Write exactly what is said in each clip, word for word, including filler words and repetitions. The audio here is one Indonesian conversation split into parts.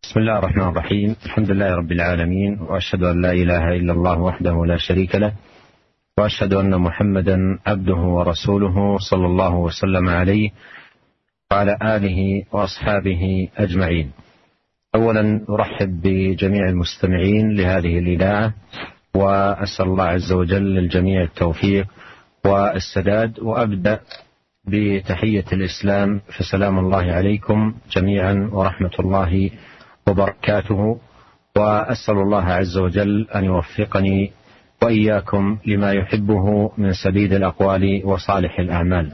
بسم الله الرحمن الرحيم. الحمد لله رب العالمين، وأشهد أن لا إله إلا الله وحده لا شريك له، وأشهد أن محمدا عبده ورسوله صلى الله وسلم عليه وعلى آله وأصحابه أجمعين. أولا أرحب بجميع المستمعين لهذه الإذاعة، وأسأل الله عز وجل للجميع التوفيق والسداد، وأبدأ بتحية الإسلام، فسلام الله عليكم جميعا ورحمة الله وبركاته، وأسأل الله عز وجل أن يوفقني وإياكم لما يحبه من سديد الأقوال وصالح الأعمال.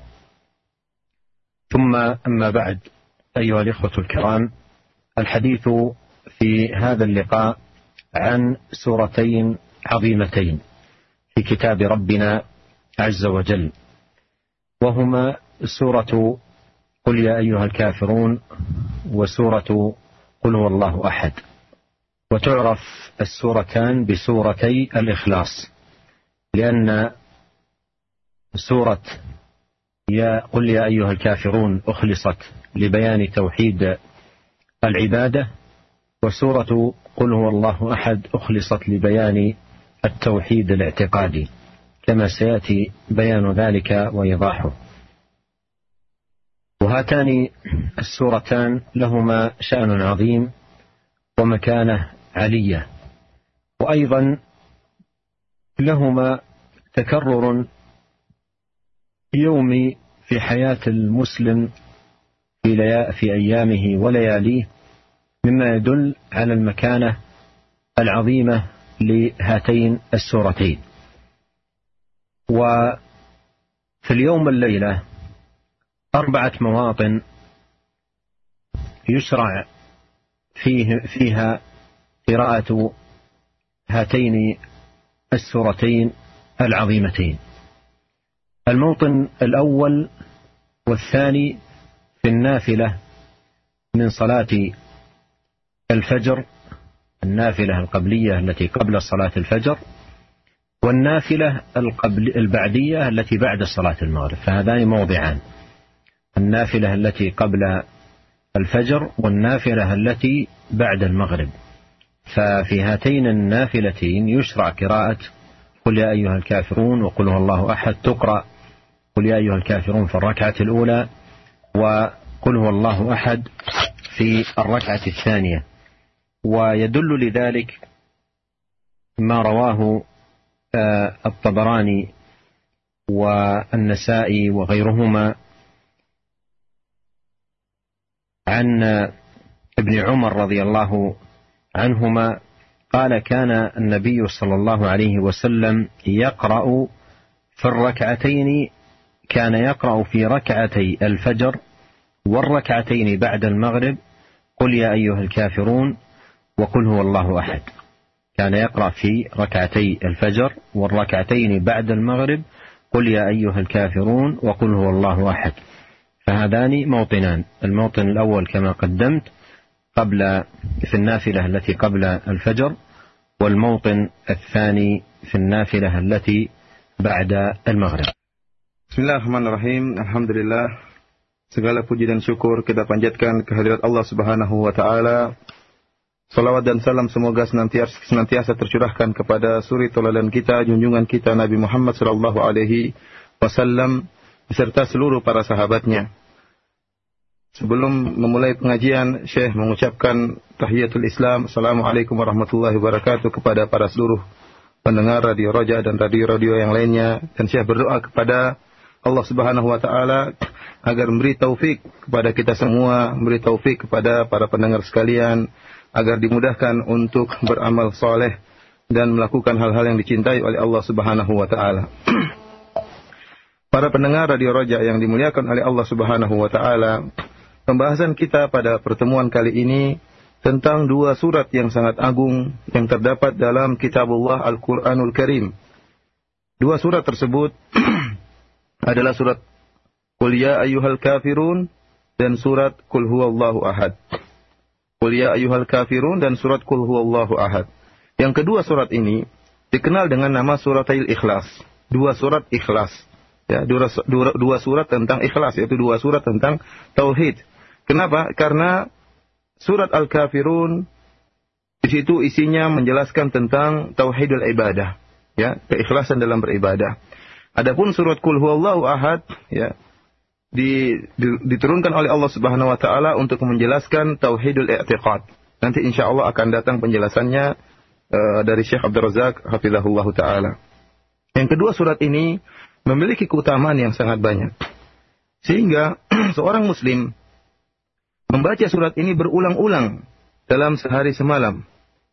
ثم أما بعد، أيها الإخوة الكرام، الحديث في هذا اللقاء عن سورتين عظيمتين في كتاب ربنا عز وجل، وهما سورة قل يا أيها الكافرون وسورة قل هو الله أحد. وتعرف السورتان بسورتي الإخلاص، لأن سورة يا قل يا أيها الكافرون أخلصت لبيان توحيد العبادة، وسورة قل هو الله أحد أخلصت لبيان التوحيد الاعتقادي، كما سيأتي بيان ذلك وإيضاحه. وهاتان السورتان لهما شأن عظيم ومكانة علية، وأيضا لهما تكرر يومي في حياة المسلم في, ليا في أيامه ولياليه، مما يدل على المكانة العظيمة لهاتين السورتين. وفي اليوم والليلة أربعة مواطن يشرع فيه فيها قراءة هاتين السورتين العظيمتين. الموطن الأول والثاني في النافلة من صلاة الفجر، النافلة القبلية التي قبل صلاة الفجر، والنافلة القبل البعدية التي بعد صلاة المغرب، فهذان موضعان: النافلة التي قبل الفجر والنافلة التي بعد المغرب. ففي هاتين النافلتين يشرع قراءة قل يا أيها الكافرون وقل هو الله أحد، تقرأ قل يا أيها الكافرون في الركعة الأولى، وقل هو الله أحد في الركعة الثانية. ويدل لذلك ما رواه الطبراني والنسائي وغيرهما عن ابن عمر رضي الله عنهما قال: كان النبي صلى الله عليه وسلم يقرأ في الركعتين كان يقرأ في ركعتي الفجر والركعتين بعد المغرب قل يا أيها الكافرون وقل هو الله أحد. كان يقرأ في ركعتي الفجر والركعتين بعد المغرب قل يا أيها الكافرون وقل هو الله أحد. فهذان موطنان: الموطن الأول كما قدمت قبل في النافلة التي قبل الفجر، والموطن الثاني في النافلة التي بعد المغرب. Bismillahirrahmanirrahim. Alhamdulillah, segala puji dan syukur kita panjatkan kehadirat Allah Subhanahu wa taala. Salawat dan salam semoga senantiasa, senantiasa tercurahkan kepada suri tauladan kita, junjungan kita Nabi Muhammad sallallahu alaihi wasallam beserta seluruh para sahabatnya. Sebelum memulai pengajian, Syekh mengucapkan tahiyatul Islam, Assalamualaikum warahmatullahi wabarakatuh kepada para seluruh pendengar Radio Roja dan radio-radio yang lainnya. Dan Syekh berdoa kepada Allah Subhanahu wa taala agar memberi taufik kepada kita semua, memberi taufik kepada para pendengar sekalian, agar dimudahkan untuk beramal soleh dan melakukan hal-hal yang dicintai oleh Allah Subhanahu wa taala. Para pendengar Radio Roja yang dimuliakan oleh Allah Subhanahu wa taala, pembahasan kita pada pertemuan kali ini tentang dua surat yang sangat agung yang terdapat dalam Kitabullah Al-Qur'anul Karim. Dua surat tersebut adalah surat Qul ya ayyuhal kafirun dan surat Qul huwallahu ahad. Qul ya ayyuhal kafirun dan surat Qul huwallahu ahad. Yang kedua surat ini dikenal dengan nama Suratil Ikhlas. Dua surat ikhlas. Ya, dua, dua, dua surat tentang ikhlas, yaitu dua surat tentang tauhid. Kenapa? Karena surat Al-Kafirun di situ isinya menjelaskan tentang tauhidul ibadah, ya, keikhlasan dalam beribadah. Adapun surat Qul Huwallahu Ahad, ya, di, di, diturunkan oleh Allah Subhanahu wa taala untuk menjelaskan tauhidul i'tiqad. Nanti insyaallah akan datang penjelasannya uh, dari Syekh Abdul Razak hafizahullahu taala. Yang kedua, surat ini memiliki keutamaan yang sangat banyak. Sehingga seorang muslim membaca surat ini berulang-ulang dalam sehari semalam.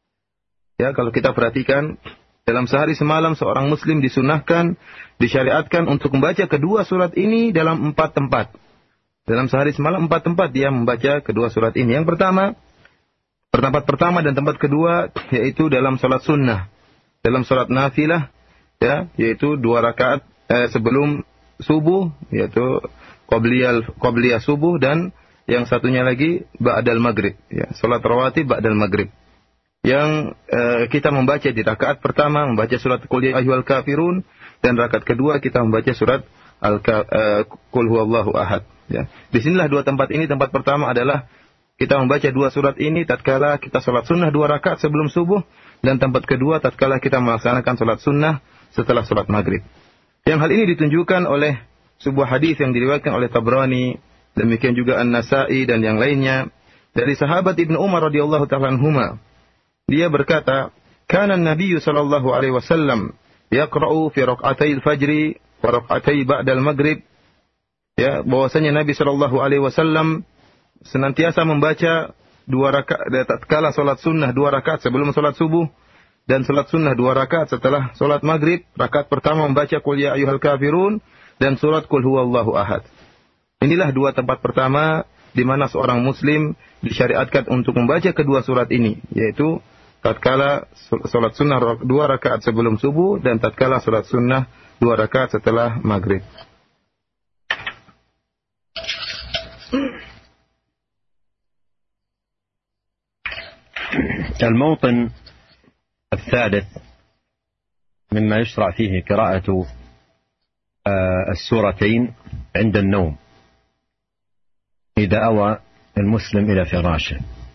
Ya, kalau kita perhatikan, dalam sehari semalam seorang muslim disunahkan, disyariatkan untuk membaca kedua surat ini dalam empat tempat. Dalam sehari semalam empat tempat dia membaca kedua surat ini. Yang pertama, tempat pertama dan tempat kedua yaitu dalam salat sunnah. Dalam salat nafilah, ya, yaitu dua rakaat eh, sebelum subuh, yaitu Qobliyah, qobliyah subuh, dan yang satunya lagi ba'dal maghrib, ya, salat rawatib ba'dal maghrib. Yang uh, kita membaca di rakaat pertama membaca surat Qul ya ayyuhal kafirun, dan rakaat kedua kita membaca surat al uh, Qul huwallahu ahad, ya. Di sinilah dua tempat ini. Tempat pertama adalah kita membaca dua surat ini tatkala kita salat sunnah dua rakaat sebelum subuh, dan tempat kedua tatkala kita melaksanakan salat sunnah setelah salat maghrib. Yang hal ini ditunjukkan oleh sebuah hadis yang diriwayatkan oleh Tabrani, demikian juga An-Nasa'i dan yang lainnya, dari sahabat Ibnu Umar radhiyallahu ta'ala anhuma. Dia berkata, "Kana an-nabiyyu sallallahu alaihi wasallam yaqra'u fi rak'atayil fajri wa rak'atay ba'dal maghrib." Ya, bahwasanya Nabi sallallahu alaihi wasallam senantiasa membaca dua rakaat tatkala salat sunnah dua rakaat sebelum salat subuh, dan salat sunnah dua rakaat setelah salat maghrib. Rakaat pertama membaca Qul ya ayyuhal kafirun dan surat Qul huwallahu ahad. Inilah dua tempat pertama di mana seorang muslim disyariatkan untuk membaca kedua surat ini, yaitu tatkala salat sunnah dua rakaat sebelum subuh dan tatkala salat sunnah dua rakaat setelah maghrib. الموطن الثالث مما يشرع فيه قراءة السورتين عند النوم إذا أوى المسلم إلى فراشه.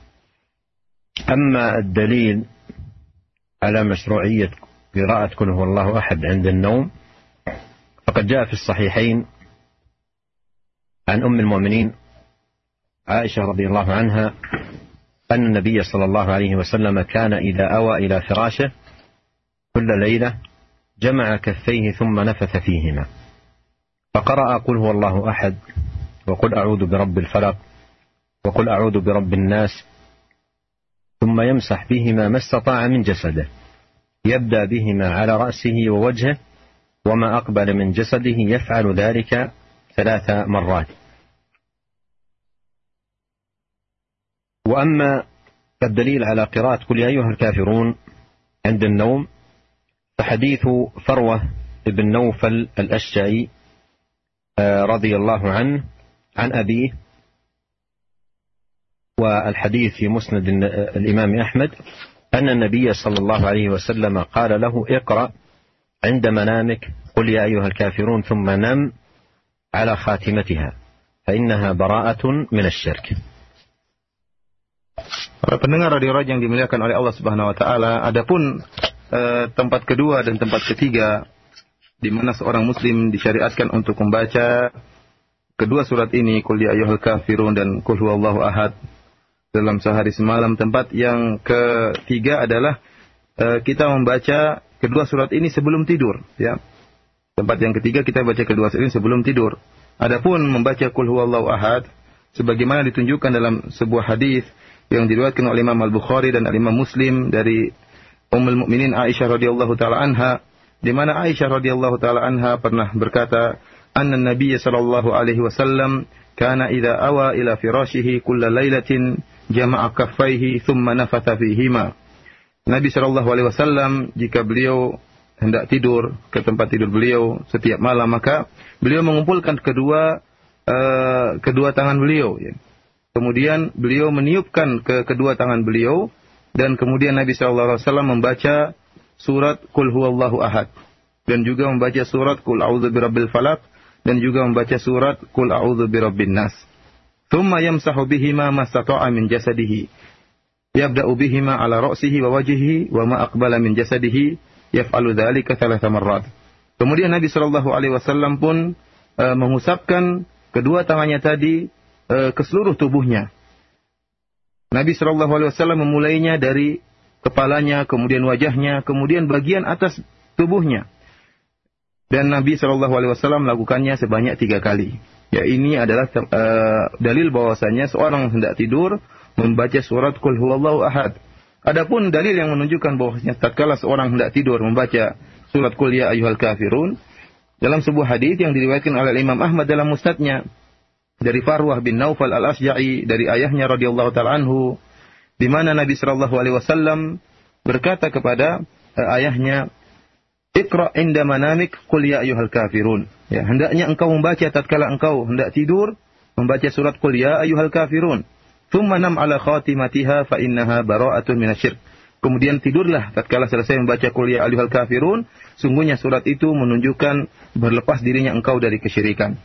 أما الدليل على مشروعية قراءة قل هو الله أحد عند النوم فقد جاء في الصحيحين عن أم المؤمنين عائشة رضي الله عنها أن النبي صلى الله عليه وسلم كان إذا أوى إلى فراشه كل ليلة جمع كفيه ثم نفث فيهما فقرأ قل هو الله أحد وقل أعوذ برب الفلق وقل أعوذ برب الناس ثم يمسح بهما ما استطاع من جسده يبدأ بهما على رأسه ووجهه وما أقبل من جسده يفعل ذلك ثلاث مرات. وأما الدليل على قراءة قل يا أيها الكافرون عند النوم فحديث فروة بن نوفل الأشجعي رضي الله عنه عن أبيه، والحديث في مسند الإمام أحمد أن النبي صلى الله عليه وسلم قال له اقرأ عند منامك قل يا أيها الكافرون ثم نم على خاتمتها فإنها براءة من الشرك. Para pendengar radio Raja yang dimuliakan oleh Allah Subhanahu wa taala, adapun eh, tempat kedua dan tempat ketiga di mana seorang muslim disyariatkan untuk membaca kedua surat ini, Qul ya ayyuhal kafirun dan Qul huwallahu ahad, dalam sehari semalam. Tempat yang ketiga adalah uh, kita membaca kedua surat ini sebelum tidur, ya. Tempat yang ketiga kita baca kedua surat ini sebelum tidur. Adapun membaca Qul huwallahu ahad sebagaimana ditunjukkan dalam sebuah hadis yang diriwayatkan oleh Imam Al-Bukhari dan Imam Muslim dari Ummul Mukminin Aisyah radhiyallahu taala anha, di mana Aisyah radhiyallahu taala anha pernah berkata, "Anna Nabiy sallallahu alaihi wasallam kana idza awa ila firashihi kulla lailatin jama'a kaffaihi thumma nafatha fihima." Nabi sallallahu alaihi wasallam jika beliau hendak tidur ke tempat tidur beliau setiap malam, maka beliau mengumpulkan kedua uh, kedua tangan beliau, ya. Kemudian beliau meniupkan ke kedua tangan beliau, dan kemudian Nabi sallallahu alaihi wasallam membaca surat Qul huwallahu ahad dan juga membaca surat Qul a'udzu birabbil falaq dan juga membaca surat Qul a'udzu birabbin nas. thumma yamsahu bihima ma stata'a min jasadihi. Yabda'u bihima ala ra'sihi wa wajhihi wa ma aqbala min jasadihi yaf'alu dzalika thalatha marrat. Kemudian Nabi sallallahu alaihi wasallam pun uh, mengusapkan kedua tangannya tadi uh, ke seluruh tubuhnya. Nabi sallallahu alaihi wasallam memulainya dari kepalanya, kemudian wajahnya, kemudian bagian atas tubuhnya. Dan Nabi shallallahu alaihi wasallam melakukannya sebanyak tiga kali. Ya, ini adalah uh, dalil bahwasanya seorang hendak tidur membaca surat Qul Huwallahu Ahad. Adapun dalil yang menunjukkan bahwasanya tatkala seorang hendak tidur membaca surat Qul Ya Ayyuhal Kafirun, dalam sebuah hadis yang diriwayatkan oleh Imam Ahmad dalam musnadnya dari Farwah bin Naufal Al-Asja'i dari ayahnya radhiyallahu taala anhu, di mana Nabi shallallahu alaihi wasallam berkata kepada uh, ayahnya, Iqra' inda manamik Qul Ya Ayyuhal Kafirun. Ya, hendaknya engkau membaca tatkala engkau hendak tidur, membaca surat Qul Ya Ayyuhal Kafirun. Tsumma nam ala khatimatiha fa innaha bara'atun minasyirk. Kemudian tidurlah tatkala selesai membaca Qul Ya Ayyuhal Kafirun, sungguhnya surat itu menunjukkan berlepas dirinya engkau dari kesyirikan.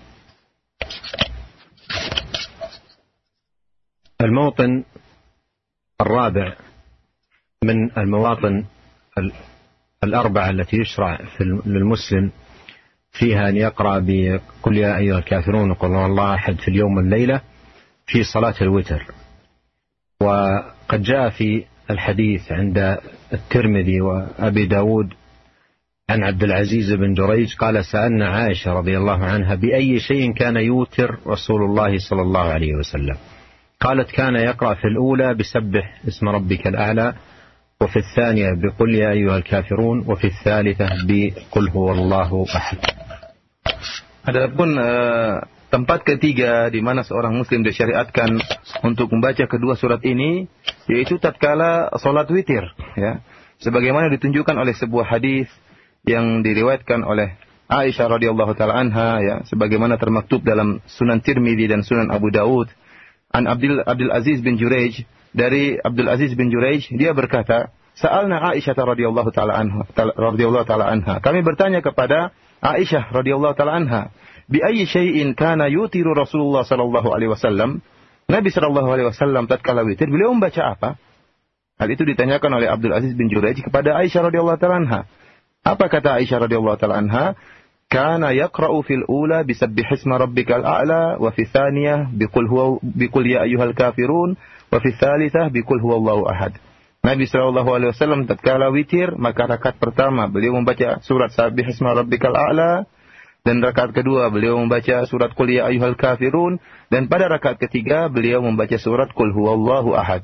الموطن الرابع من المواطن الأربعة التي يشرع للمسلم فيها أن يقرأ بقل يا أيها الكافرون وقل هو الله أحد في اليوم والليلة في صلاة الوتر. وقد جاء في الحديث عند الترمذي وأبي داود عن عبد العزيز بن جريج قال سألنا عائشة رضي الله عنها بأي شيء كان يوتر رسول الله صلى الله عليه وسلم. قالت كان يقرأ في الأولى بسبح اسم ربك الأعلى، وفي الثانية بقل يا أيها الكافرون، وفي الثالثة بقل هو الله أحد. Adapun uh, tempat ketiga di mana seorang muslim disyariatkan untuk membaca kedua surat ini yaitu tatkala salat witir, ya. Sebagaimana ditunjukkan oleh sebuah hadis yang diriwayatkan oleh Aisyah radhiyallahu taala anha, ya, sebagaimana termaktub dalam Sunan Tirmidzi dan Sunan Abu Daud. An Abdul Abdul Aziz bin Jurayj, dari Abdul Aziz bin Jurayj, dia berkata, Sa'alna Aisyah radhiyallahu taala anha, radhiyallahu taala anha. Kami bertanya kepada Aisyah radhiyallahu taala anha, bi ayyi syai'in kana yutiru Rasulullah sallallahu alaihi wasallam? Nabi sallallahu alaihi wasallam tatkala witir, beliau membaca apa? Hal itu ditanyakan oleh Abdul Aziz bin Jurayj kepada Aisyah radhiyallahu taala anha. Apa kata Aisyah radhiyallahu taala anha? Kana yaqra'u fil ula bisabbihisma rabbikal a'la, wa fi tsaniyah biqul huwa biqul ya ayyuhal kafirun, wa fi tsalitsah biqul huwallahu ahad. Nabi sallallahu alaihi wasallam tatkala witir, maka rakaat pertama beliau membaca surat Sabbihisma rabbikal a'la, dan rakaat kedua beliau membaca surat Qul ya ayyuhal kafirun, dan pada rakaat ketiga beliau membaca surat Qul huwallahu ahad.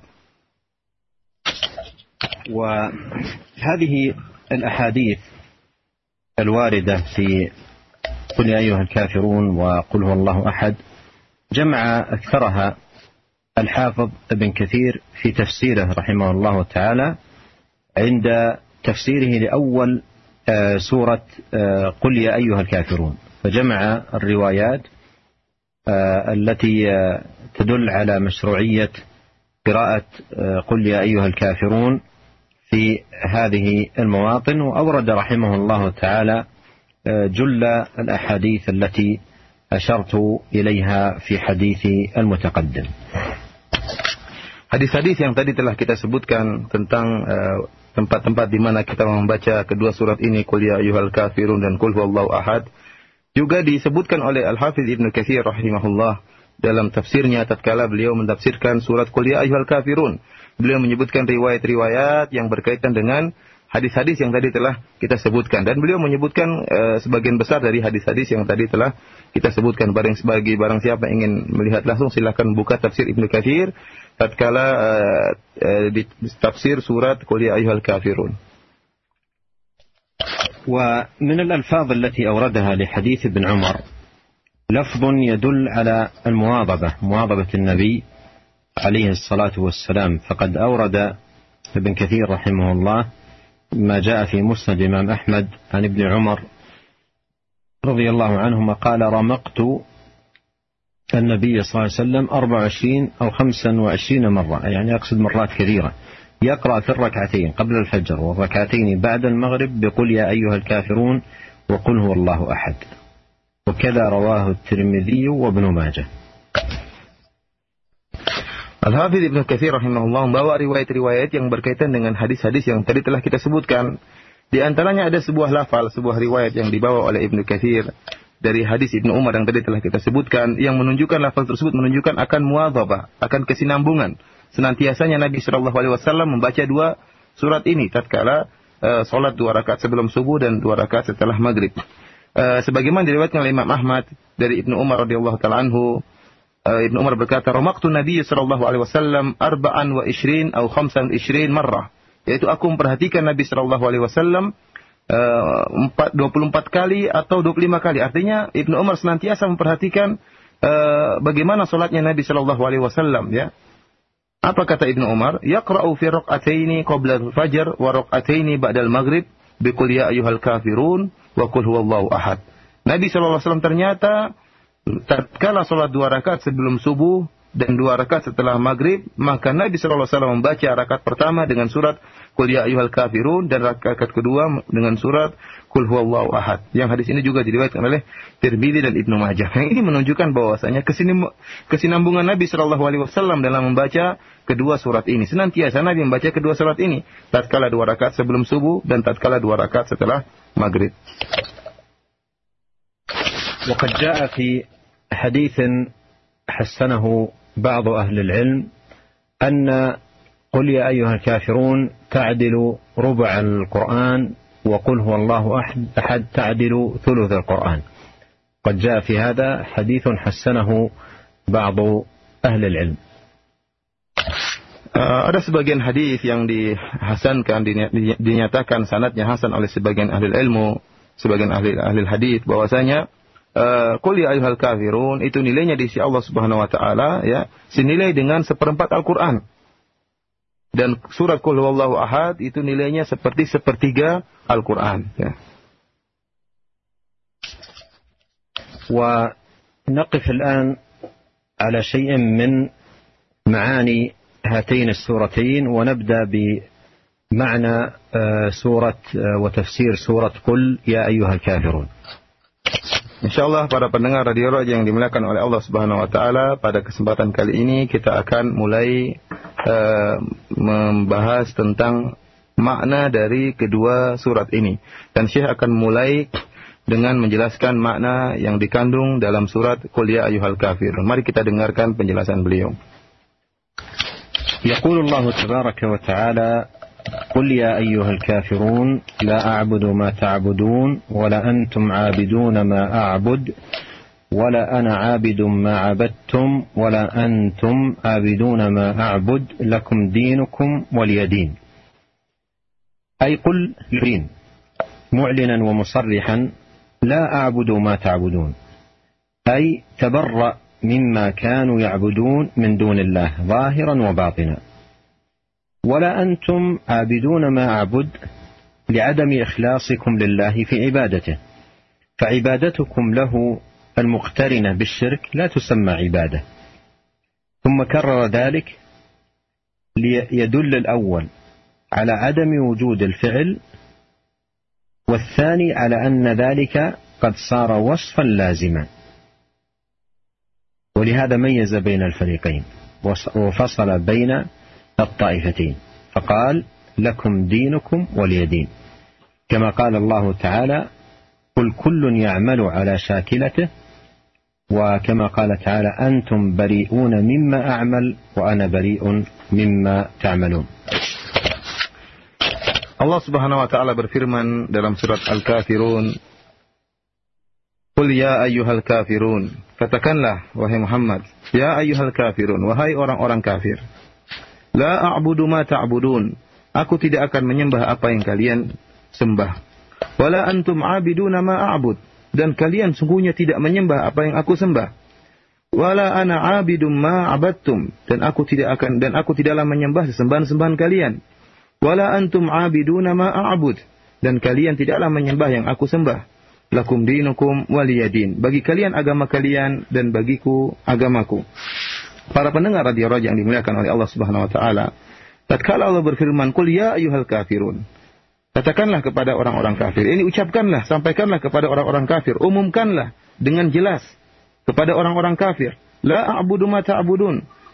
Wa hadhihi al-ahadits الواردة في قل يا أيها الكافرون وقل هو الله أحد جمع أكثرها الحافظ ابن كثير في تفسيره رحمه الله تعالى عند تفسيره لأول سورة قل يا أيها الكافرون، فجمع الروايات التي تدل على مشروعية قراءة قل يا أيها الكافرون في هذه المواطن، وأورد رحمه الله تعالى جل الأحاديث التي أشرت إليها في حديثي المتقدم. Hadis-hadis yang tadi telah kita sebutkan tentang uh, tempat-tempat di mana kita membaca kedua surat ini, Qul ya ayyuhal kafirun dan Qul huwallahu ahad, juga disebutkan oleh Al-Hafidz Ibnu Katsir rahimahullah dalam tafsirnya tatkala beliau mentafsirkan surat Qul ya ayyuhal kafirun. Beliau menyebutkan riwayat-riwayat yang berkaitan dengan hadis-hadis yang tadi telah kita sebutkan, dan beliau menyebutkan uh, sebagian besar dari hadis-hadis yang tadi telah kita sebutkan. Barang bagi barang siapa ingin melihat langsung silakan buka tafsir Ibnu Katsir tatkala uh, uh, di tafsir surat Qul ya ayyuhal kafirun. ومن الألفاظ التي أوردها لحديث ابن عمر لفظ يدل على المواظبة، مواظبة النبي عليه الصلاة والسلام، فقد أورد ابن كثير رحمه الله ما جاء في مسند الإمام أحمد عن ابن عمر رضي الله عنهما قال رمقت النبي صلى الله عليه وسلم أربع وعشرين أو خمسا وعشرين مرة، يعني أقصد مرات كثيرة، يقرأ في الركعتين قبل الفجر والركعتين بعد المغرب بقل يا أيها الكافرون وقل هو الله أحد، وكذا رواه الترمذي وابن ماجه. Al-Hafidz Ibnu Katsir rahimahullah membawa riwayat-riwayat yang berkaitan dengan hadis-hadis yang tadi telah kita sebutkan. Di antaranya ada sebuah lafal, sebuah riwayat yang dibawa oleh Ibnu Katsir dari hadis Ibnu Umar yang tadi telah kita sebutkan, yang menunjukkan lafal tersebut menunjukkan akan muwadhabah, akan kesinambungan. Senantiasanya Nabi shallallahu alaihi wasallam membaca dua surat ini tatkala uh, salat dua rakaat sebelum subuh dan dua rakaat setelah maghrib. Uh, sebagaimana diriwayatkan oleh Imam Ahmad dari Ibnu Umar radhiyallahu taala anhu, uh, Ibnu Umar berkata, "Ramaqtu Nabi sallallahu alaihi wasallam arba'an wa ishrin atau khamsan ishrin marrah." Yaitu aku memperhatikan Nabi sallallahu alaihi wasallam uh, dua puluh empat kali atau dua puluh lima kali. Artinya Ibnu Umar senantiasa memperhatikan uh, bagaimana salatnya Nabi sallallahu alaihi wasallam, ya. Apa kata Ibnu Umar? Yaqra'u fi raq'ataini qabla al-fajr wa raq'ataini ba'da al-maghrib bi qul ya ayyuhal kafirun wa qul huwallahu ahad. Nabi sallallahu alaihi wasallam ternyata tatkala salat dua rakaat sebelum subuh dan dua rakaat setelah maghrib, maka Nabi sallallahu alaihi wasallam membaca rakaat pertama dengan surat Qul ya ayyuhal kafirun dan rakaat kedua dengan surat Qul huwallahu ahad. Yang hadis ini juga diriwayatkan oleh Tirmidzi dan Ibnu Majah. Yang ini menunjukkan bahwasanya kesinambungan Nabi sallallahu alaihi wasallam dalam membaca kedua surat ini. Senantiasa Nabi membaca kedua surat ini tatkala dua rakaat sebelum subuh dan tatkala dua rakaat setelah maghrib. وقد جاء في حديث حسنه بعض أهل العلم أن قل يا أيها الكافرون تعدل ربع القرآن وقل هو الله أحد أحد تعدل ثلث القرآن. قد جاء في هذا حديث حسنه بعض أهل العلم. Uh, ada sebagian hadis yang dihasankan, dinyatakan sanadnya hasan oleh sebagian ahli ilmu, sebagian ahli ahli hadis, bahwasanya Qul ya ayyuhal kafirun itu nilainya di sisi Allah Subhanahu wa taala, ya, senilai dengan seperempat Al-Qur'an. Dan surat Qul huwallahu ahad itu nilainya seperti sepertiga Al-Qur'an, ya. ونقف الآن على شيء من معاني هاتين السورتين ونبدأ بمعنى سورة وتفسير سورة قل يا أيها الكافرون. Insyaallah para pendengar Radio Raja yang dimuliakan oleh Allah Subhanahu wa taala, pada kesempatan kali ini kita akan mulai uh, membahas tentang makna dari kedua surat ini. Dan Syekh akan mulai dengan menjelaskan makna yang dikandung dalam surat Qul ya ayyuhal kafirun. Mari kita dengarkan penjelasan beliau. Yaqulu Allah tabaraka wa ta'ala قل يا أيها الكافرون لا أعبد ما تعبدون ولا أنتم عابدون ما أعبد ولا أنا عابد ما عبدتم ولا أنتم عابدون ما أعبد لكم دينكم ولي دين. أي قل يرين معلنا ومصرحا لا أعبد ما تعبدون، أي تبرأ مما كانوا يعبدون من دون الله ظاهرا وباطنا، ولا أنتم عابدون ما أعبد لعدم إخلاصكم لله في عبادته، فعبادتكم له المقترنة بالشرك لا تسمى عبادة. ثم كرر ذلك ليدل الأول على عدم وجود الفعل، والثاني على أن ذلك قد صار وصفا لازما، ولهذا ميز بين الفريقين وفصل بين الطائفتين فقال لكم دينكم ولي دين، كما قال الله تعالى قل كل يعمل على شاكلته، وكما قال تعالى أنتم بريئون مما أعمل وأنا بريء مما تعملون. Allah Subhanahu wa taala berfirman dalam surat Al-Kafirun, Qul ya ayyuhal kafirun, katakanlah wahai Muhammad, ya ayyuhal kafirun, wahai orang-orang kafir. La a'budu ma ta'budun, aku tidak akan menyembah apa yang kalian sembah. Wala antum 'abiduna ma a'bud, dan kalian sungguhnya tidak menyembah apa yang aku sembah. Wala ana 'abidum ma 'abadtum, dan aku tidak akan dan aku tidaklah menyembah sesembahan-sembahan kalian. Wala antum 'abiduna ma a'bud, dan kalian tidaklah menyembah yang aku sembah. Lakum dinukum waliyadin, bagi kalian agama kalian dan bagiku agamaku. Para pendengar Radio Raja yang dimuliakan oleh Allah Subhanahu wa taala, tatkala Allah berfirman, "Qul ya ayyuhal kafirun," katakanlah kepada orang-orang kafir. Ini ucapkanlah, sampaikanlah kepada orang-orang kafir, umumkanlah dengan jelas kepada orang-orang kafir. La a'budu ma ta'budun.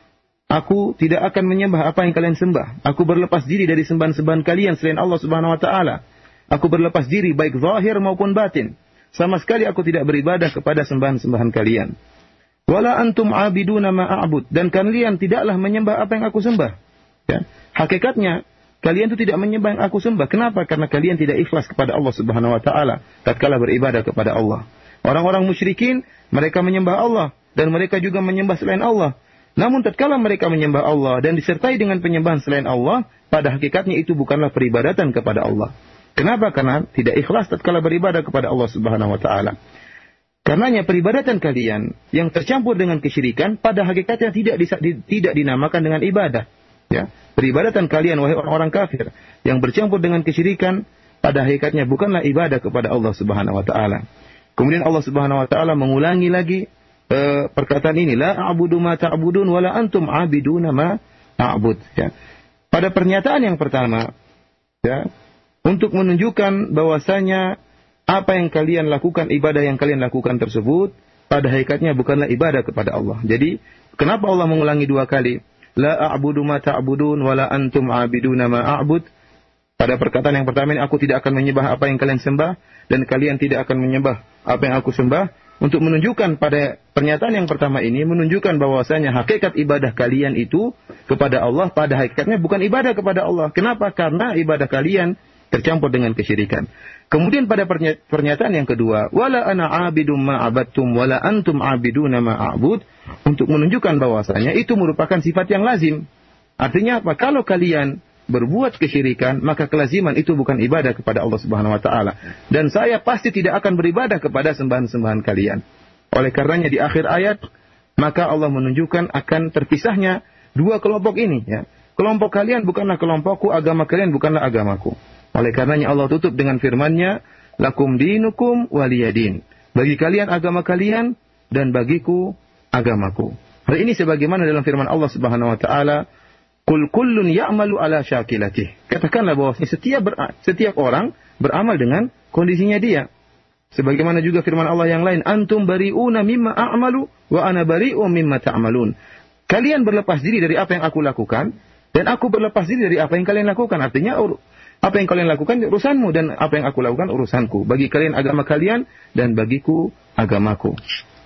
Aku tidak akan menyembah apa yang kalian sembah. Aku berlepas diri dari sembahan-sembahan kalian selain Allah Subhanahu wa taala. Aku berlepas diri baik zahir maupun batin. Sama sekali aku tidak beribadah kepada sembahan-sembahan kalian. Wala antum abiduna ma a'bud, dan kalian tidaklah menyembah apa yang aku sembah. Ya. Hakikatnya kalian itu tidak menyembah yang aku sembah. Kenapa? Karena kalian tidak ikhlas kepada Allah Subhanahu wa taala tatkala beribadah kepada Allah. Orang-orang musyrikin, mereka menyembah Allah dan mereka juga menyembah selain Allah. Namun tatkala mereka menyembah Allah dan disertai dengan penyembahan selain Allah, pada hakikatnya itu bukanlah peribadatan kepada Allah. Kenapa? Karena tidak ikhlas tatkala beribadah kepada Allah Subhanahu wa taala. Karenanya peribadatan kalian yang tercampur dengan kesyirikan pada hakikatnya tidak disa, di, tidak dinamakan dengan ibadah. Ya, peribadatan kalian wahai orang-orang kafir yang bercampur dengan kesyirikan pada hakikatnya bukanlah ibadah kepada Allah Subhanahu wa taala. Kemudian Allah Subhanahu wa taala mengulangi lagi Uh, perkataan ini, la a'budu ma ta'budun wala antum 'abiduna ma a'bud, ya. Pada pernyataan yang pertama, ya, untuk menunjukkan bahwasanya apa yang kalian lakukan, ibadah yang kalian lakukan tersebut pada hakikatnya bukanlah ibadah kepada Allah. Jadi, kenapa Allah mengulangi dua kali? La a'budu ma ta'budun wala antum 'abiduna ma a'bud. Pada perkataan yang pertama ini, aku tidak akan menyembah apa yang kalian sembah dan kalian tidak akan menyembah apa yang aku sembah. Untuk menunjukkan pada pernyataan yang pertama ini, menunjukkan bahwasanya hakikat ibadah kalian itu kepada Allah pada hakikatnya bukan ibadah kepada Allah. Kenapa? Karena ibadah kalian tercampur dengan kesyirikan. Kemudian pada pernyataan yang kedua, wala ana 'abidum ma 'abadtum wala antum 'abiduna ma a'bud, untuk menunjukkan bahwasanya itu merupakan sifat yang lazim. Artinya apa? Kalau kalian berbuat kesyirikan, maka kelaziman itu bukan ibadah kepada Allah Subhanahu wa taala. Dan saya pasti tidak akan beribadah kepada sembahan-sembahan kalian. Oleh karenanya di akhir ayat, maka Allah menunjukkan akan terpisahnya dua kelompok ini, ya. Kelompok kalian bukanlah kelompokku, agama kalian bukanlah agamaku. Oleh karenanya Allah tutup dengan firman-Nya, lakum dinukum waliyadin. Bagi kalian agama kalian dan bagiku agamaku. Hal ini sebagaimana dalam firman Allah Subhanahu wa taala, Kul kullun ya'malu ala syakilatih. Katakanlah bahwa setiap ber, setiap orang beramal dengan kondisinya dia. Sebagaimana juga firman Allah yang lain, antum bari'una mimma a'malu wa ana bari'un mimma ta'malun. Kalian berlepas diri dari apa yang aku lakukan dan aku berlepas diri dari apa yang kalian lakukan. Artinya apa yang kalian lakukan urusanmu dan apa yang aku lakukan urusanku. Bagi kalian agama kalian dan bagiku agamaku.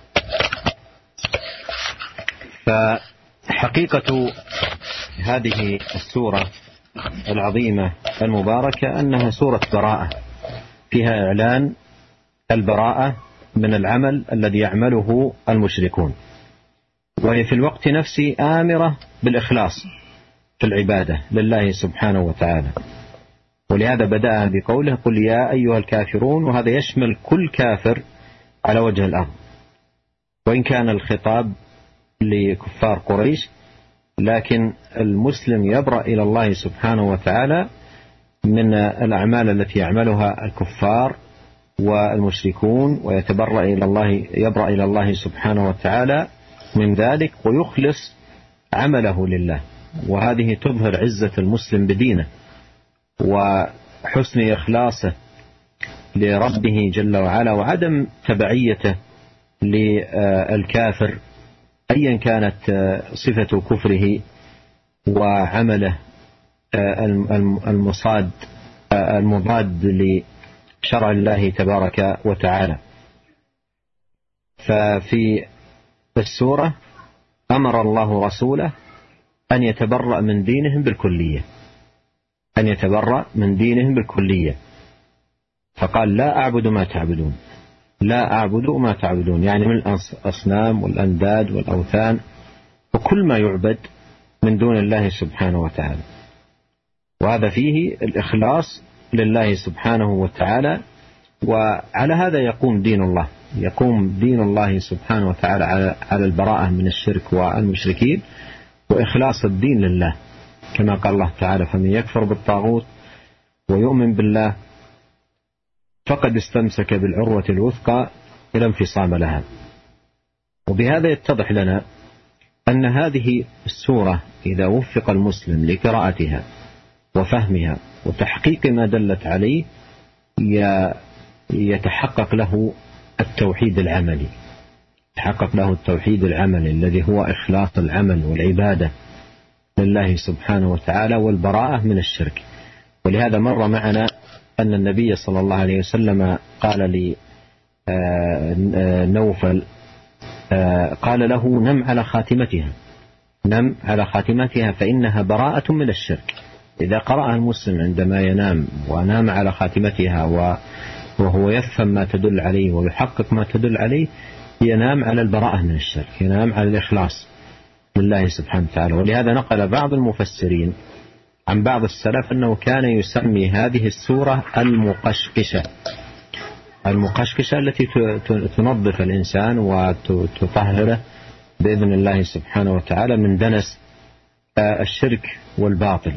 فحقيقة هذه السورة العظيمة المباركة أنها سورة براءة، فيها إعلان البراءة من العمل الذي يعمله المشركون، وهي في الوقت نفسه آمرة بالإخلاص في العبادة لله سبحانه وتعالى. ولهذا بدأ بقوله قل يا أيها الكافرون، وهذا يشمل كل كافر على وجه الأرض، وإن كان الخطاب لكفار قريش، لكن المسلم يبرأ إلى الله سبحانه وتعالى من الأعمال التي يعملها الكفار والمشركون، ويتبرأ إلى الله يبرأ إلى الله سبحانه وتعالى من ذلك ويخلص عمله لله. وهذه تظهر عزة المسلم بدينه وحسن إخلاصه لربه جل وعلا وعدم تبعيته للكافر أيا كانت صفة كفره وعمله المصاد المضاد لشرع الله تبارك وتعالى. ففي السورة أمر الله رسوله أن يتبرأ من دينهم بالكلية، أن يتبرأ من دينهم بالكلية، فقال لا أعبد ما تعبدون، لا أعبد ما تعبدون، يعني من الأصنام والأنداد والأوثان وكل ما يعبد من دون الله سبحانه وتعالى. وهذا فيه الإخلاص لله سبحانه وتعالى، وعلى هذا يقوم دين الله، يقوم دين الله سبحانه وتعالى على البراءة من الشرك والمشركين وإخلاص الدين لله، كما قال الله تعالى فمن يكفر بالطاغوت ويؤمن بالله فقد استمسك بالعروة الوثقى إلى انفصام لها. وبهذا يتضح لنا أن هذه السورة إذا وفق المسلم لقراءتها وفهمها وتحقيق ما دلت عليه يتحقق له التوحيد العملي، يتحقق له التوحيد العملي الذي هو إخلاص العمل والعبادة لله سبحانه وتعالى والبراءة من الشرك. ولهذا مر معنا أن النبي صلى الله عليه وسلم قال لنوفل قال له نم على خاتمتها، نم على خاتمتها فإنها براءة من الشرك. إذا قرأها المسلم عندما ينام ونام على خاتمتها وهو يفهم ما تدل عليه ويحقق ما تدل عليه، ينام على البراءة من الشرك، ينام على الإخلاص لله سبحانه وتعالى. ولهذا نقل بعض المفسرين عن بعض السلف أنه كان يسمي هذه السورة المقشقشة، المقشقشة التي تنظف الإنسان وتطهره بإذن الله سبحانه وتعالى من دنس الشرك والباطل.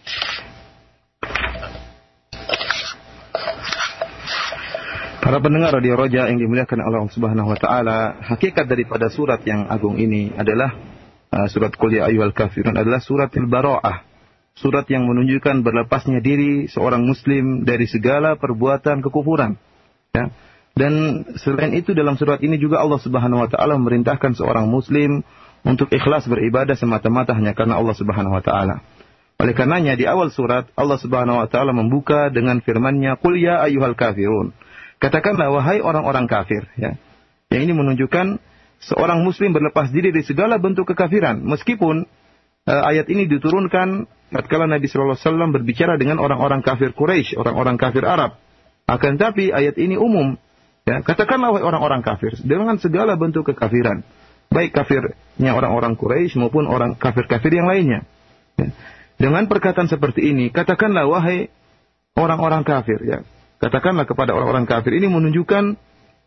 Para pendengar Radio Roja yang dimuliakan Allah Subhanahu wa taala, hakikat daripada surat yang agung ini adalah uh, surat Qul ya ayyuhal kafirun adalah surat al-bara'ah. Surat yang menunjukkan berlepasnya diri seorang muslim dari segala perbuatan kekufuran. Ya. Dan selain itu dalam surat ini juga Allah Subhanahu wa taala memerintahkan seorang muslim untuk ikhlas beribadah semata-mata hanya karena Allah Subhanahu wa taala. Oleh karenanya di awal surat Allah Subhanahu wa taala membuka dengan firman-Nya Qul ya ayyuhal kafirun. Katakanlah wahai orang-orang kafir, ya. Yang ini menunjukkan seorang muslim berlepas diri dari segala bentuk kekafiran. Meskipun uh, ayat ini diturunkan tatkala Nabi sallallahu alaihi wasallam berbicara dengan orang-orang kafir Quraisy, orang-orang kafir Arab. Akan tapi ayat ini umum, ya. Katakanlah wahai orang-orang kafir dengan segala bentuk kekafiran, baik kafirnya orang-orang Quraisy maupun orang kafir-kafir yang lainnya. Ya. Dengan perkataan seperti ini, katakanlah wahai orang-orang kafir, ya. Katakanlah kepada orang-orang kafir, ini menunjukkan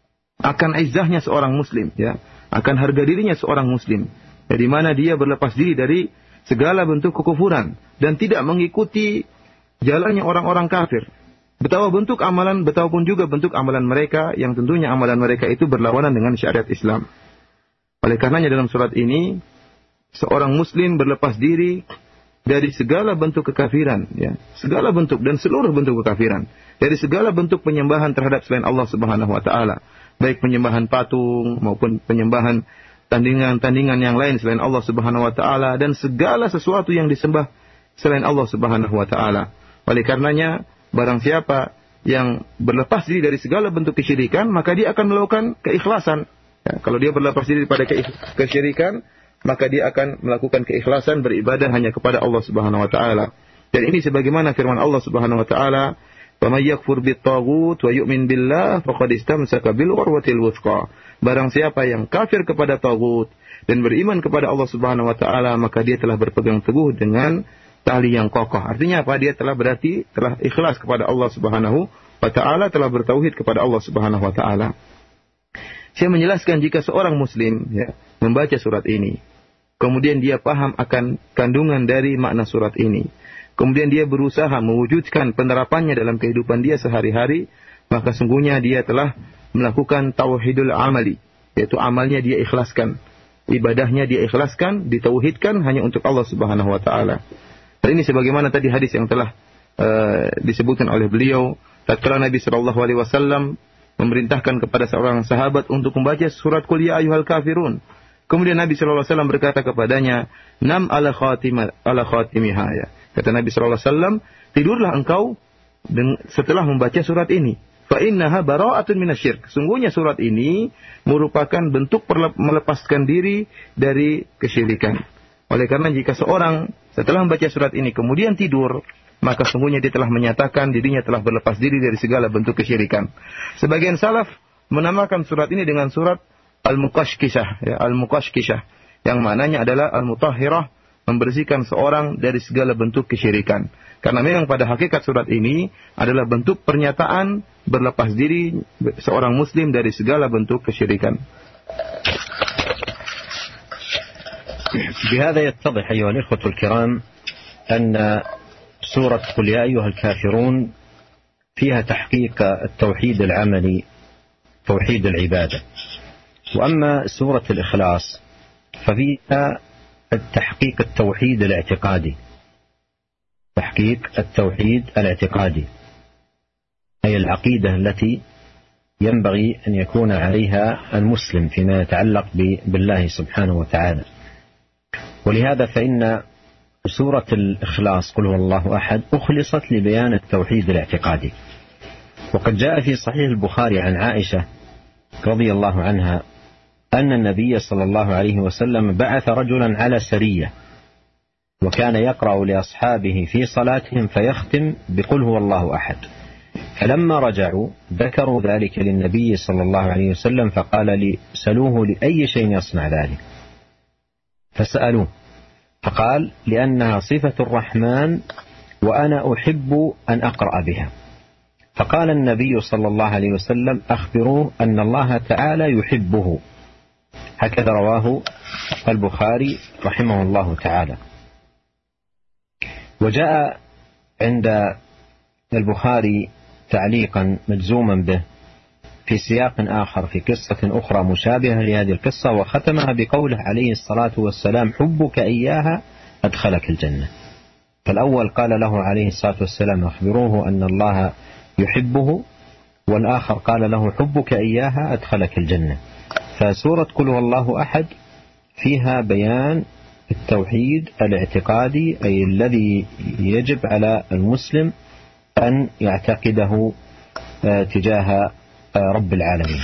akan izzahnya seorang muslim, ya, akan harga dirinya seorang muslim, ya, di mana dia berlepas diri dari segala bentuk kekufuran dan tidak mengikuti jalannya orang-orang kafir. Betapa bentuk amalan, betapapun juga bentuk amalan mereka yang tentunya amalan mereka itu berlawanan dengan syariat Islam. Oleh karenanya dalam surat ini seorang muslim berlepas diri dari segala bentuk kekafiran, ya, segala bentuk dan seluruh bentuk kekafiran. Dari segala bentuk penyembahan terhadap selain Allah Subhanahu wa taala, baik penyembahan patung maupun penyembahan tandingan-tandingan yang lain selain Allah Subhanahu wa taala dan segala sesuatu yang disembah selain Allah Subhanahu wa taala. Oleh karenanya, barang siapa yang berlepas diri dari segala bentuk kesyirikan, maka dia akan melakukan keikhlasan. Ya, kalau dia berlepas diri pada kesyirikan, maka dia akan melakukan keikhlasan beribadah hanya kepada Allah Subhanahu wa taala. Dan ini sebagaimana firman Allah Subhanahu wa taala, "Faman yakfur bit-taghut wa yu'min billah faqad istamsaka bil urwatil wuthqa." Barang siapa yang kafir kepada taghut dan beriman kepada Allah Subhanahu wa taala, maka dia telah berpegang teguh dengan tali yang kokoh. Artinya apa? Dia telah berarti telah ikhlas kepada Allah Subhanahu wa taala, telah bertauhid kepada Allah Subhanahu wa taala. Saya menjelaskan jika seorang muslim, ya, membaca surat ini, kemudian dia paham akan kandungan dari makna surat ini, kemudian dia berusaha mewujudkan penerapannya dalam kehidupan dia sehari-hari, maka sungguhnya dia telah melakukan tauhidul amali, yaitu amalnya dia ikhlaskan, ibadahnya dia ikhlaskan, ditauhidkan hanya untuk Allah Subhanahu wa taala. Dan ini sebagaimana tadi hadis yang telah uh, disebutkan oleh beliau, tatkala Nabi sallallahu alaihi wasallam memerintahkan kepada seorang sahabat untuk membaca surat Qul ya ayyuhal kafirun. Kemudian Nabi sallallahu alaihi wasallam berkata kepadanya, "Nam ala khatimah ala khatimiha." Ya. Kata Nabi sallallahu alaihi wasallam, "Tidurlah engkau setelah membaca surat ini. Fa innaha bara'atun minasyirk." Sungguhnya surat ini merupakan bentuk melepaskan diri dari kesyirikan. Oleh karena jika seorang setelah membaca surat ini kemudian tidur, maka sungguhnya dia telah menyatakan dirinya telah berlepas diri dari segala bentuk kesyirikan. Sebagian salaf menamakan surat ini dengan surat Al-Muqashqishah, ya, Al-Muqashqishah, yang maknanya adalah Al-Mutahhirah, membersihkan seorang dari segala bentuk kesyirikan. Karena memang pada hakikat surat ini adalah bentuk pernyataan berlepas diri seorang muslim dari segala bentuk kesyirikan. بهذا يتضح أيها الإخوة الكرام أن سورة قل يا أيها الكافرون فيها تحقيق التوحيد العملي، توحيد العبادة. وأما سورة الإخلاص ففيها التحقيق التوحيد الاعتقادي، تحقيق التوحيد الاعتقادي أي العقيدة التي ينبغي أن يكون عليها المسلم فيما يتعلق بالله سبحانه وتعالى. ولهذا فإن سورة الإخلاص قل هو الله أحد أخلصت لبيان التوحيد الاعتقادي، وقد جاء في صحيح البخاري عن عائشة رضي الله عنها أن النبي صلى الله عليه وسلم بعث رجلا على سرية، وكان يقرأ لأصحابه في صلاتهم فيختم بقل هو الله أحد، فلما رجعوا ذكروا ذلك للنبي صلى الله عليه وسلم فقال لي سلوه لأي شيء يصنع ذلك، فسألوه فقال لأنها صفة الرحمن وأنا أحب أن أقرأ بها، فقال النبي صلى الله عليه وسلم أخبروه أن الله تعالى يحبه. هكذا رواه البخاري رحمه الله تعالى. وجاء عند البخاري تعليقا مجزوما به في سياق آخر في قصة أخرى مشابهة لهذه القصة، وختمها بقوله عليه الصلاة والسلام حبك إياها أدخلك الجنة. فالأول قال له عليه الصلاة والسلام أخبروه أن الله يحبه، والآخر قال له حبك إياها أدخلك الجنة. فسورة قل هو الله أحد فيها بيان التوحيد الاعتقادي، أي الذي يجب على المسلم أن يعتقده تجاه رب العالمين.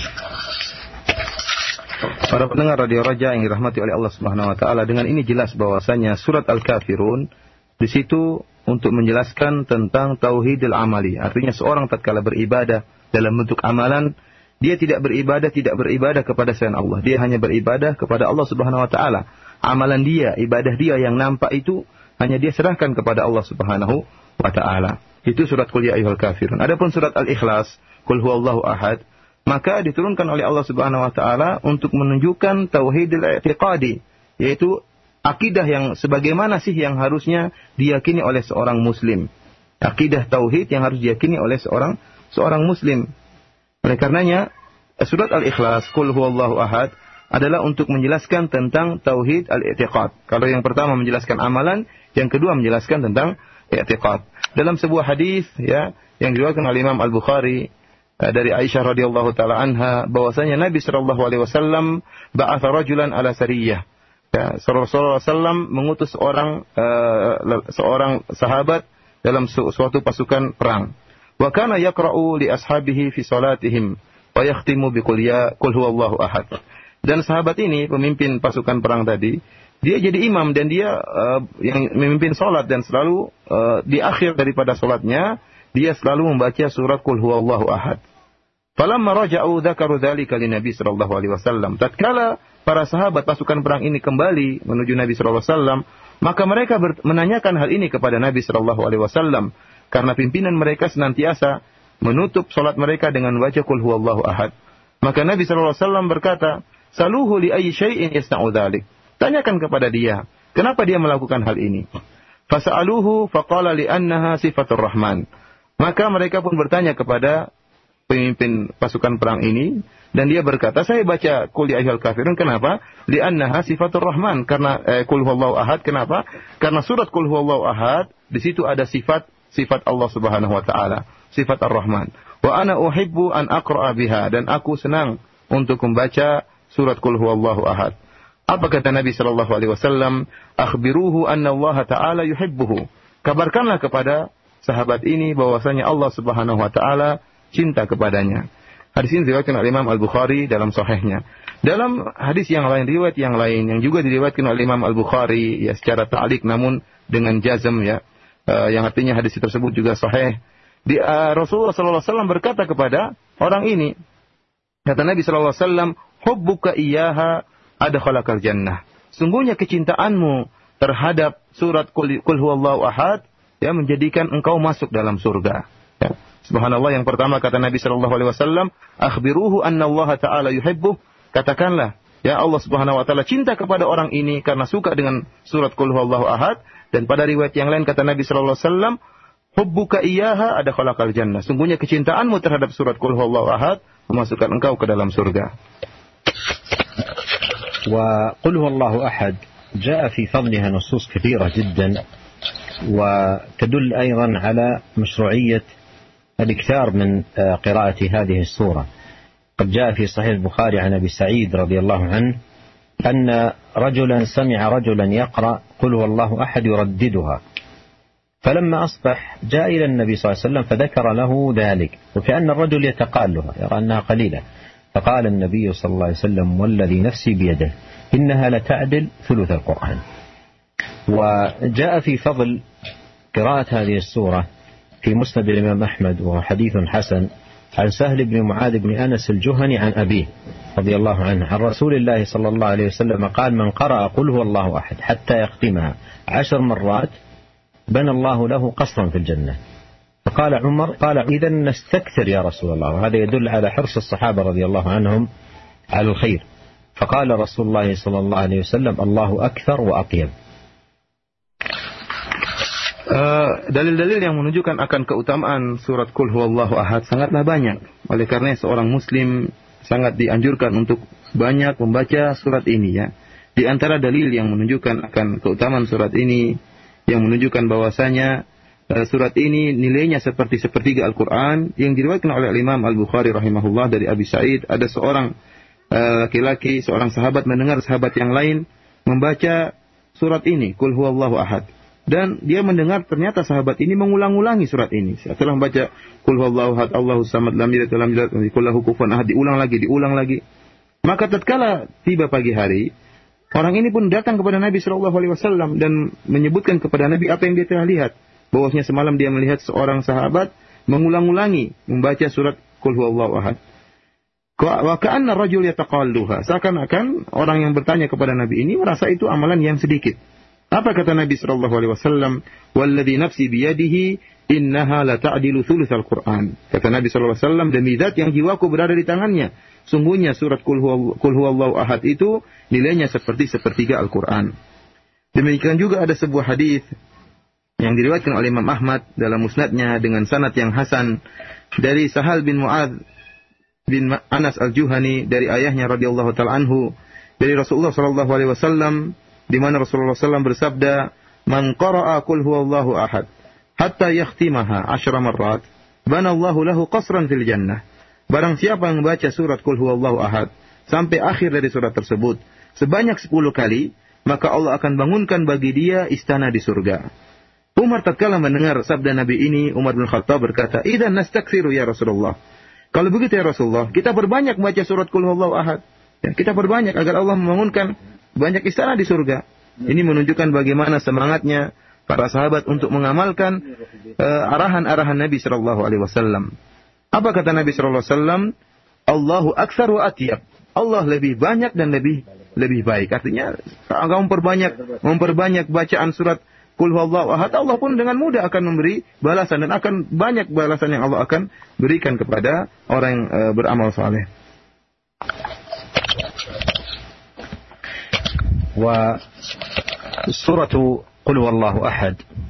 Para pendengar Radio Raja yang dirahmati oleh Allah Subhanahu wa taala, dengan ini jelas bahwasanya surat Al-Kafirun di situ untuk menjelaskan tentang tauhidul amali. Artinya seorang tatkala beribadah dalam bentuk amalan, dia tidak beribadah tidak beribadah kepada selain Allah. Dia hanya beribadah kepada Allah Subhanahu wa taala. Amalan dia, ibadah dia yang nampak itu hanya dia serahkan kepada Allah Subhanahu wa taala. Itu surat Qul ya ayyuhal kafirun. Adapun surat Al-Ikhlas, Qul huwallahu ahad, maka diturunkan oleh Allah Subhanahu wa taala untuk menunjukkan tauhidul i'tiqadi, yaitu akidah yang sebagaimana sih yang harusnya diyakini oleh seorang muslim. Akidah tauhid yang harus diyakini oleh seorang seorang muslim. Oleh karenanya surat Al-Ikhlas, Qul huwallahu ahad, adalah untuk menjelaskan tentang tauhid al-i'tiqad. Kalau yang pertama menjelaskan amalan, yang kedua menjelaskan tentang i'tiqad. Dalam sebuah hadis ya yang diriwayatkan oleh Imam Al-Bukhari dari Aisyah radhiyallahu taala anha bahwasanya Nabi sallallahu alaihi wasallam ba'atha rajulan ala sariyah. Ya, Rasulullah sallallahu alaihi wasallam mengutus orang uh, seorang sahabat dalam su- suatu pasukan perang. Wa kana yaqra'u li ashabihi fi salatihim wa yakhtimu bi qul ya qul huwallahu ahad. Dan sahabat ini, pemimpin pasukan perang tadi, dia jadi imam dan dia uh, yang memimpin salat, dan selalu uh, di akhir daripada salatnya dia selalu membaca surat Qul huwallahu ahad. Falamma raja'u dzakaru dzalika li Nabi sallallahu alaihi wasallam. Tatkala para sahabat pasukan perang ini kembali menuju Nabi sallallahu alaihi wasallam, maka mereka ber- menanyakan hal ini kepada Nabi sallallahu alaihi wasallam, karena pimpinan mereka senantiasa menutup salat mereka dengan membaca Qul huwallahu ahad. Maka Nabi sallallahu alaihi wasallam berkata, "Saluhu li ayyi syai'in yasna'u dzalik." Tanyakan kepada dia, kenapa dia melakukan hal ini? Fasa'aluhu faqala li annaha sifatur rahman. Maka mereka pun bertanya kepada pemimpin pasukan perang ini, dan dia berkata, saya baca Qul ya ayyuhal kafirun, kenapa? Li annaha sifatur rahman, karena eh, Qul huwallahu ahad, kenapa? Karena surat Qul huwallahu ahad di situ ada sifat sifat Allah Subhanahu wa taala, sifat Ar-Rahman. Wa ana uhibbu an aqra'a biha, dan aku senang untuk membaca surat Qul huwallahu ahad. Apa kata Nabi sallallahu alaihi wasallam? Akhbiruhu anna Allah taala yuhibbuhu. Kabarkanlah kepada sahabat ini bahwasanya Allah Subhanahu wa taala cinta kepadanya. Hadis ini diriwayatkan oleh Imam Al-Bukhari dalam sahihnya. Dalam hadis yang lain, riwayat yang lain yang juga diriwayatkan oleh Imam Al-Bukhari ya secara ta'liq namun dengan jazm ya, uh, yang artinya hadis tersebut juga sahih. Di uh, Rasulullah sallallahu alaihi wasallam berkata kepada orang ini, kata Nabi sallallahu alaihi wasallam, hubbuka iyyaha adkhalakal jannah. Sungguhnya kecintaanmu terhadap surat Qul huwallahu ahad ya menjadikan engkau masuk dalam surga. Ya. Subhanallah, yang pertama kata Nabi sallallahu alaihi wasallam, akhbiruhu anna Allah taala yuhibbuh. Katakanlah, ya Allah Subhanahu wa taala cinta kepada orang ini karena suka dengan surat Qul huwallahu ahad. Dan pada riwayat yang lain kata Nabi sallallahu alaihi wasallam, hubbuka iyyaha adkhalakal jannah. Sungguhnya kecintaanmu terhadap surat Qul huwallahu ahad memasukkan engkau ke dalam surga. وقل هو الله أحد جاء في فضلها نصوص كثيرة جدا، وتدل أيضا على مشروعية الإكثار من قراءة هذه السورة. قد جاء في صحيح البخاري عن أبي سعيد رضي الله عنه أن رجلا سمع رجلا يقرأ قل هو الله أحد يرددها، فلما أصبح جاء إلى النبي صلى الله عليه وسلم فذكر له ذلك، وكأن الرجل يتقالها يرى أنها قليلة، فقال النبي صلى الله عليه وسلم والذي نفسي بيده إنها لتعدل ثلث القرآن. وجاء في فضل قراءة هذه السورة في مسند الإمام أحمد وهو حديث حسن عن سهل بن معاذ بن أنس الجهني عن أبيه رضي الله عنه عن رسول الله صلى الله عليه وسلم قال من قرأ قل هو الله أحد حتى يختمها عشر مرات بنى الله له قصرا في الجنة. فقال عمر قال إذا نستكثر يا رسول الله، وهذا يدل على حرص الصحابة رضي الله عنهم على الخير. فقال رسول الله صلى الله عليه وسلم الله أكثر وأطيب. Uh, dalil-dalil yang menunjukkan akan keutamaan surat Qul Huwallahu Ahad sangatlah banyak. Oleh karena seorang muslim sangat dianjurkan untuk banyak membaca surat ini ya. Di antara dalil yang menunjukkan akan keutamaan surat ini, yang menunjukkan bahwasanya uh, surat ini nilainya seperti sepertiga Al-Quran, yang diriwayatkan oleh Imam Al-Bukhari rahimahullah dari Abi Sa'id, ada seorang uh, laki-laki, seorang sahabat mendengar sahabat yang lain membaca surat ini, Qul Huwallahu Ahad. Dan dia mendengar ternyata sahabat ini mengulang-ulangi surat ini. Setelah membaca Qul Huwallahu Ahad, Allahus Samad, lam yalid wa lam yulad, qul lahu kufuwan ahad, diulang lagi, diulang lagi. Maka tatkala tiba pagi hari, orang ini pun datang kepada Nabi shallallahu alaihi wasallam dan menyebutkan kepada Nabi apa yang dia telah lihat. Bahwasanya semalam dia melihat seorang sahabat mengulang-ulangi membaca surat Qul Huwallahu Ahad. Wa ka'anna rajul yataqalluha. Seakan-akan orang yang bertanya kepada Nabi ini merasa itu amalan yang sedikit. Apa kata Nabi sallallahu alaihi wasallam? Walladzi nafsi biyadihi innaha la ta'dilu thulutsal Qur'an. Kata Nabi sallallahu alaihi wasallam, demi zat yang jiwaku berada di tangannya, sungguhnya surat Qul Huwallahu Ahad itu nilainya seperti sepertiga Al-Qur'an. Demikian juga ada sebuah hadis yang diriwayatkan oleh Imam Ahmad dalam musnadnya dengan sanad yang hasan dari Sahal bin Mu'adz bin Anas Al-Juhani dari ayahnya radhiyallahu ta'ala anhu dari Rasulullah sallallahu alaihi wasallam, di mana Rasulullah sallallahu alaihi wasallam bersabda, "Man qara'a Qul Huwallahu Ahad hatta yakhtimaha asyra marrat, banallahu lahu qasran fil jannah." Barang siapa yang membaca surat Qul Huwallahu Ahad sampai akhir dari surat tersebut sebanyak sepuluh kali, maka Allah akan bangunkan bagi dia istana di surga. Umar tatkala mendengar sabda Nabi ini, Umar bin Khattab berkata, "Idzan nastaksiru ya Rasulullah." Kalau begitu ya Rasulullah, kita perbanyak membaca surat Qul Huwallahu Ahad. Ya, kita perbanyak agar Allah membangunkan banyak istana di surga. Ini menunjukkan bagaimana semangatnya para sahabat untuk mengamalkan uh, arahan-arahan Nabi sallallahu alaihi wasallam. Apa kata Nabi sallallahu alaihi wasallam? Allahu aktsar wa atyab. Allah lebih banyak dan lebih lebih baik. Artinya, kalau memperbanyak memperbanyak bacaan surat Qul Huwallahu Ahad, Allah pun dengan mudah akan memberi balasan dan akan banyak balasan yang Allah akan berikan kepada orang yang uh, beramal saleh. وسورة قل هو الله أحد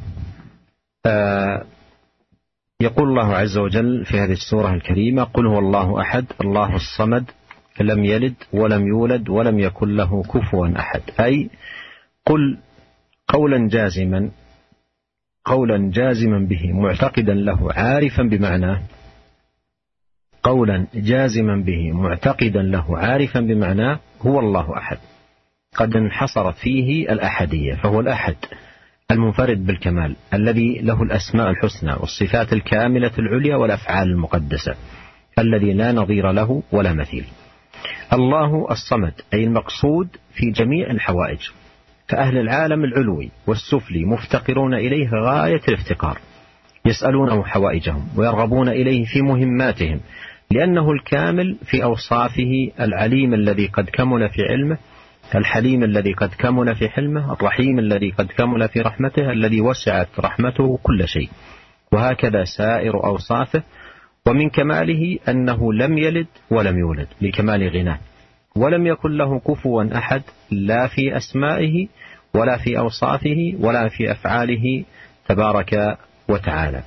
يقول الله عز وجل في هذه السورة الكريمة قل هو الله أحد الله الصمد لم يلد ولم يولد ولم يكن له كفوا أحد، أي قل قولا جازما قولا جازما به معتقدا له عارفا بمعناه قولا جازما به معتقدا له عارفا بمعناه هو الله أحد، قد انحصرت فيه الأحدية، فهو الأحد المنفرد بالكمال الذي له الأسماء الحسنى والصفات الكاملة العليا والأفعال المقدسة الذي لا نظير له ولا مثيل. الله الصمد أي المقصود في جميع الحوائج، فأهل العالم العلوي والسفلي مفتقرون إليه غاية الافتقار، يسألونه حوائجهم ويرغبون إليه في مهماتهم، لأنه الكامل في أوصافه، العليم الذي قد كمل في علمه، الحليم الذي قد كمل في حلمه، الرحيم الذي قد كمل في رحمته، الذي وسعت رحمته كل شيء، وهكذا سائر أوصافه. ومن كماله أنه لم يلد ولم يولد لكمال غناه، ولم يكن له كفوا أحد لا في أسمائه ولا في أوصافه ولا في أفعاله تبارك وتعالى.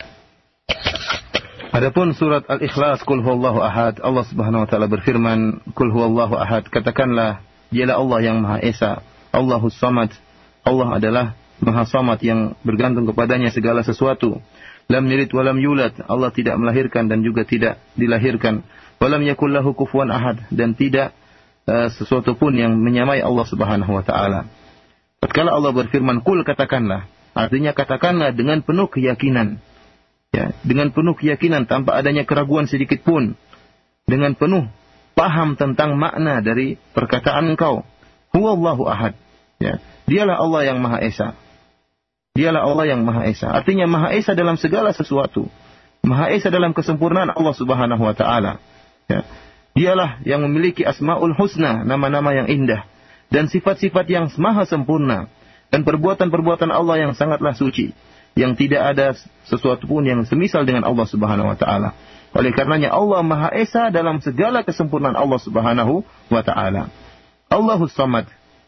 Adapun surat Al-Ikhlas Qul Huwallahu Ahad, Allah Subhanahu wa taala berfirman, Qul Huwallahu Ahad, katakanlah dialah Allah yang Maha Esa, Allahus Samad, Allah adalah Maha Samad yang bergantung kepadanya segala sesuatu. Lam yalid wa lam yulad, Allah tidak melahirkan dan juga tidak dilahirkan. Wa lam yakul lahu kufuwan ahad, dan tidak uh, sesuatu pun yang menyamai Allah Subhanahu wa taala. Tatkala Allah berfirman, "Qul," katakanlah, artinya katakanlah dengan penuh keyakinan. Ya, dengan penuh keyakinan tanpa adanya keraguan sedikit pun. Dengan penuh paham tentang makna dari perkataan engkau. Huwallahu ahad. Ya, dialah Allah yang Maha Esa. Dialah Allah yang Maha Esa. Artinya Maha Esa dalam segala sesuatu. Maha Esa dalam kesempurnaan Allah Subhanahu wa taala. Ya. Dialah yang memiliki Asmaul Husna, nama-nama yang indah, dan sifat-sifat yang maha sempurna, dan perbuatan-perbuatan Allah yang sangatlah suci, yang tidak ada sesuatu pun yang semisal dengan Allah Subhanahu wa taala. Oleh karenanya Allah Maha Esa dalam segala kesempurnaan Allah Subhanahu wa taala. Allahus Samad.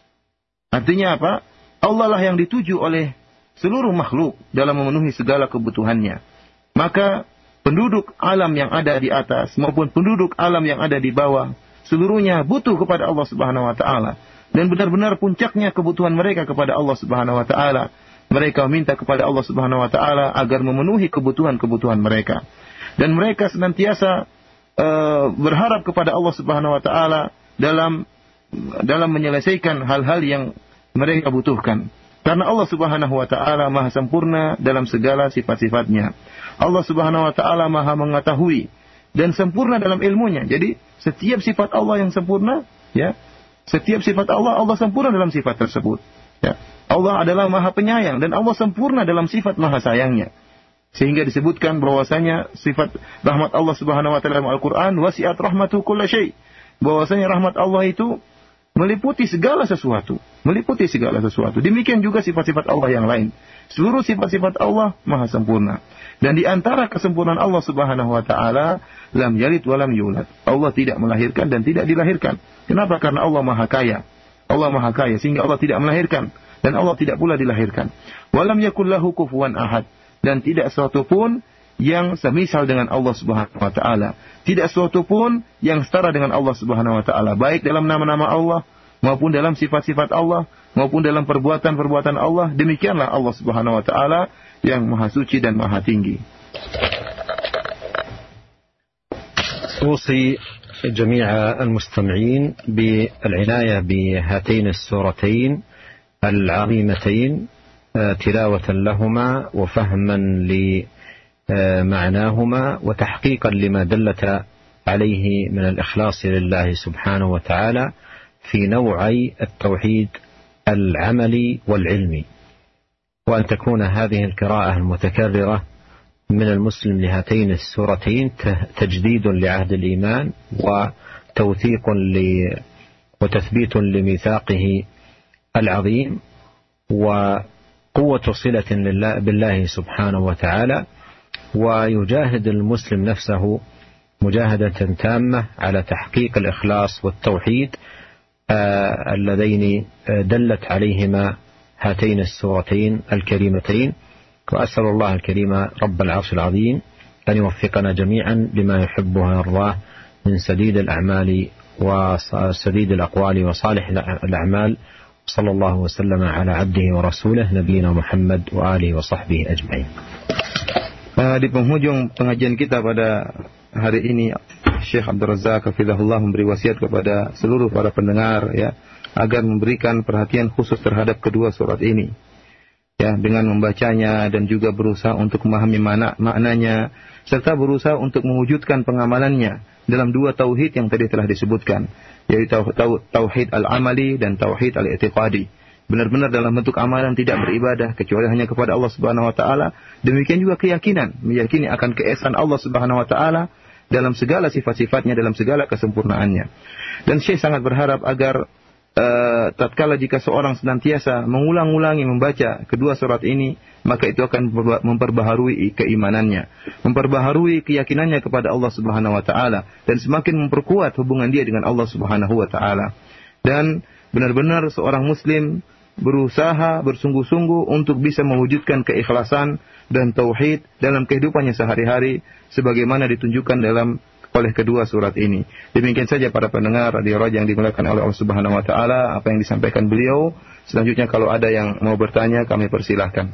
Artinya apa? Allah lah yang dituju oleh seluruh makhluk dalam memenuhi segala kebutuhannya. Maka penduduk alam yang ada di atas maupun penduduk alam yang ada di bawah, seluruhnya butuh kepada Allah Subhanahu wa taala. Dan benar-benar puncaknya kebutuhan mereka kepada Allah Subhanahu wa taala. Mereka meminta kepada Allah Subhanahu wa taala agar memenuhi kebutuhan-kebutuhan mereka. Dan mereka senantiasa uh, berharap kepada Allah Subhanahu wa taala dalam dalam menyelesaikan hal-hal yang mereka butuhkan. Karena Allah Subhanahu wa taala Maha sempurna dalam segala sifat-sifatnya. Allah Subhanahu wa taala Maha mengetahui dan sempurna dalam ilmunya. Jadi setiap sifat Allah yang sempurna, ya, setiap sifat Allah, Allah sempurna dalam sifat tersebut. Ya. Allah adalah Maha Penyayang dan Allah sempurna dalam sifat Maha Sayangnya. Sehingga disebutkan bahwasanya sifat rahmat Allah Subhanahu wa taala dalam Al-Qur'an, wasi'at rahmatu kulla syai'. Bahwasanya rahmat Allah itu meliputi segala sesuatu, meliputi segala sesuatu. Demikian juga sifat-sifat Allah yang lain. Seluruh sifat-sifat Allah Maha sempurna. Dan di antara kesempurnaan Allah Subhanahu wa taala, lam yalid wa lam yulad. Allah tidak melahirkan dan tidak dilahirkan. Kenapa? Karena Allah Maha Kaya. Allah Maha Kaya sehingga Allah tidak melahirkan dan Allah tidak pula dilahirkan. Wa lam yakul lahu kufuwan ahad. Dan tidak sesuatu pun yang semisal dengan Allah Subhanahu wa taala. Tidak sesuatu pun yang setara dengan Allah Subhanahu wa taala, baik dalam nama-nama Allah maupun dalam sifat-sifat Allah maupun dalam perbuatan-perbuatan Allah. Demikianlah Allah Subhanahu wa taala yang Maha Suci dan Maha Tinggi. أوصي جميع المستمعين بالعناية بهاتين السورتين العظيمتين تلاوة لهما وفهما لمعناهما وتحقيقا لما دلت عليه من الإخلاص لله سبحانه وتعالى في نوعي التوحيد العملي والعلمي، وأن تكون هذه القراءة المتكررة من المسلم لهاتين السورتين تجديد لعهد الإيمان وتوثيق وتثبيت لميثاقه العظيم وقوة صلة بالله سبحانه وتعالى، ويجاهد المسلم نفسه مجاهدة تامة على تحقيق الإخلاص والتوحيد اللذين دلت عليهما هاتين السورتين الكريمتين. وأسأل الله الكريم رب العرش العظيم أن يوفقنا جميعا لما يحبه ويرضاه من سديد الأعمال وسديد الأقوال وصالح الأعمال. صلى الله وسلم على عبده ورسوله نبينا محمد وآله وصحبه أجمعين. Di penghujung pengajian kita pada hari ini, Syekh Abdul Razak hafizahullah memberi wasiat kepada seluruh para pendengar, ya, agar memberikan perhatian khusus terhadap kedua surat ini, ya, dengan membacanya dan juga berusaha untuk memahami makna, maknanya serta berusaha untuk mewujudkan pengamalannya dalam dua tauhid yang tadi telah disebutkan, yaitu tauhid al-amali dan tauhid al-i'tiqadi. Benar-benar dalam bentuk amalan, tidak beribadah kecuali hanya kepada Allah Subhanahu wa taala. Demikian juga keyakinan, meyakini akan keesaan Allah Subhanahu wa taala dalam segala sifat-sifatnya, dalam segala kesempurnaannya. Dan Syekh sangat berharap agar uh, tatkala jika seorang senantiasa mengulang-ulangi membaca kedua surat ini, maka itu akan memperbaharui keimanannya, memperbaharui keyakinannya kepada Allah Subhanahu wa taala, dan semakin memperkuat hubungan dia dengan Allah Subhanahu wa taala. Dan benar-benar seorang muslim berusaha bersungguh-sungguh untuk bisa mewujudkan keikhlasan dan tauhid dalam kehidupannya sehari-hari sebagaimana ditunjukkan dalam oleh kedua surat ini. Demikian saja para pendengar Radio Raja yang dimuliakan oleh Allah Subhanahu wa taala, apa yang disampaikan beliau. Selanjutnya kalau ada yang mau bertanya, kami persilahkan.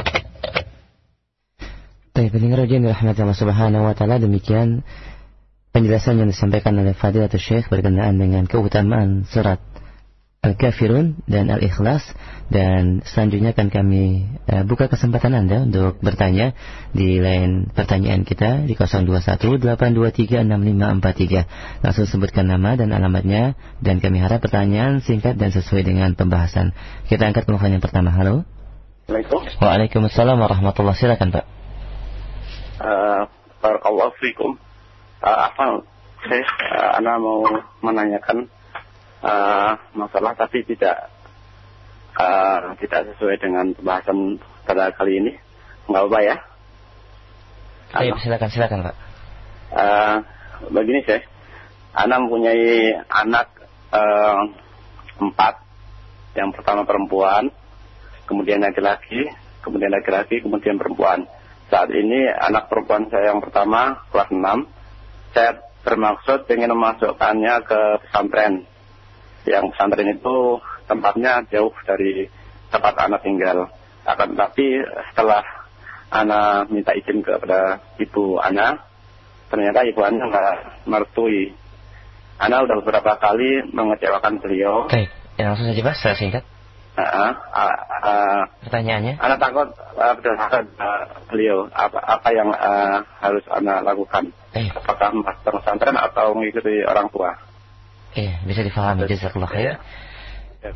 Baik, pendengar Raja yang dirahmati Allah Subhanahu wa taala, demikian penjelasan yang disampaikan oleh Fadilatul Syekh berkenaan dengan keutamaan surat Al-Kafirun dan Al-Ikhlas, dan selanjutnya akan kami uh, buka kesempatan Anda untuk bertanya di line pertanyaan kita di nol dua satu delapan dua tiga enam lima empat tiga. Langsung sebutkan nama dan alamatnya, dan kami harap pertanyaan singkat dan sesuai dengan pembahasan. Kita angkat telepon yang pertama. Halo. Assalamualaikum. Waalaikumsalam warahmatullahi wabarakatuh. Silakan Pak. Uh, Barakallahu fikum. Uh, apa saya uh, Anda mau menanyakan Uh, masalah tapi tidak uh, tidak sesuai dengan pembahasan pada kali ini, nggak apa ya? Baik, silakan silakan Pak. Uh, begini saya, Anda mempunyai anak uh, empat, yang pertama perempuan, kemudian laki-laki, kemudian laki-laki, kemudian perempuan. Saat ini anak perempuan saya yang pertama kelas enam, saya bermaksud ingin memasukkannya ke pesantren. Yang pesantren itu tempatnya jauh dari tempat anak tinggal. Akan tetapi setelah anak minta izin kepada ibu anak, ternyata ibu anak nggak merestui. Anak udah beberapa kali mengecewakan beliau. Baik, ya, langsung saja Pak, secara singkat. Uh, uh, uh, Pertanyaannya? Anak takut uh, berdasarkan uh, beliau apa, apa yang uh, harus anak lakukan. Baik. Apakah masuk pesantren atau mengikuti orang tua? Iya, bisa difahami. Jazakallah khair. Ya.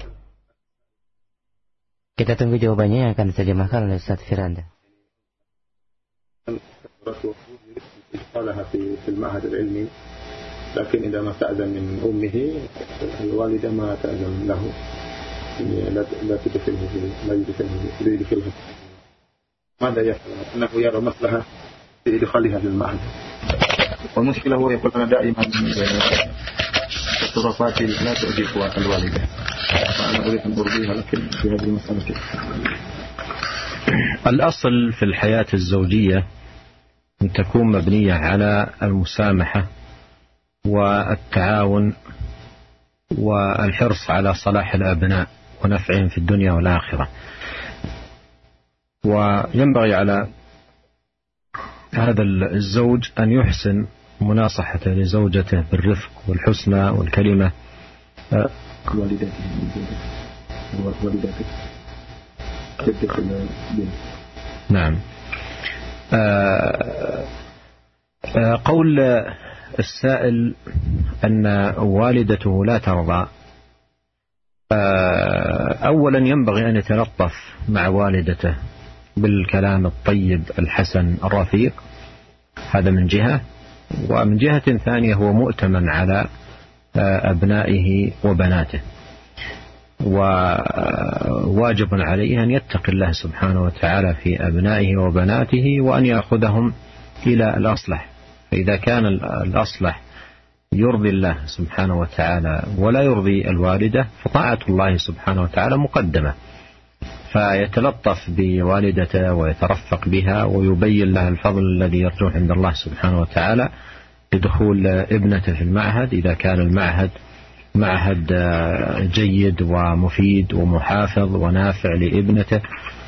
Kita tunggu jawabannya yang akan diterjemahkan oleh Ustaz Firanda. قالها في في المعهد العلمي، لكن إذا ما استأذن من أمه الوالدة ما تأذن له، لا لا تدخله في لا يدخله لا يدخلها. ماذا يفعل؟ أنه يرى مصلحة في إدخالها في المعهد. والمشكلة هو يقول أنا دائما تصرفاتي لا تعجب الوالدة، فأنا أريد أن أرضيها لكن في هذه المسألة كيف؟ الأصل في الحياة الزوجية أن تكون مبنية على المسامحة والتعاون والحرص على صلاح الأبناء ونفعهم في الدنيا والآخرة. وينبغي على هذا الزوج أن يحسن مناصحته لزوجته بالرفق والحسنى والكلمة. والدته والدته نعم. قول السائل أن والدته لا ترضى، أولا ينبغي أن يتلطف مع والدته بالكلام الطيب الحسن الرفيق، هذا من جهة. ومن جهة ثانية هو مؤتمن على أبنائه وبناته، وواجب عليه أن يتقي الله سبحانه وتعالى في أبنائه وبناته وأن يأخذهم إلى الأصلح. فإذا كان الأصلح يرضي الله سبحانه وتعالى ولا يرضي الوالدة فطاعة الله سبحانه وتعالى مقدمة. فيتلطف بوالدته ويترفق بها ويبين لها الفضل الذي يرجوه عند الله سبحانه وتعالى بدخول ابنته في المعهد، إذا كان المعهد معهد جيد ومفيد ومحافظ ونافع لابنته،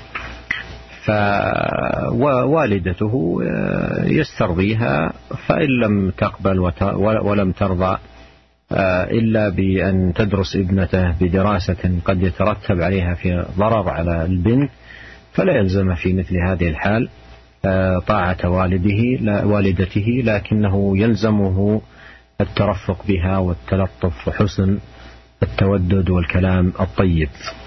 فوالدته يسترضيها. فإن لم تقبل ولم ترضى إلا بأن تدرس ابنته بدراسة قد يترتب عليها في ضرر على البنت، فلا يلزم في مثل هذه الحال طاعة والده لا والدته، لكنه يلزمه الترفق بها والتلطف وحسن التودد والكلام الطيب.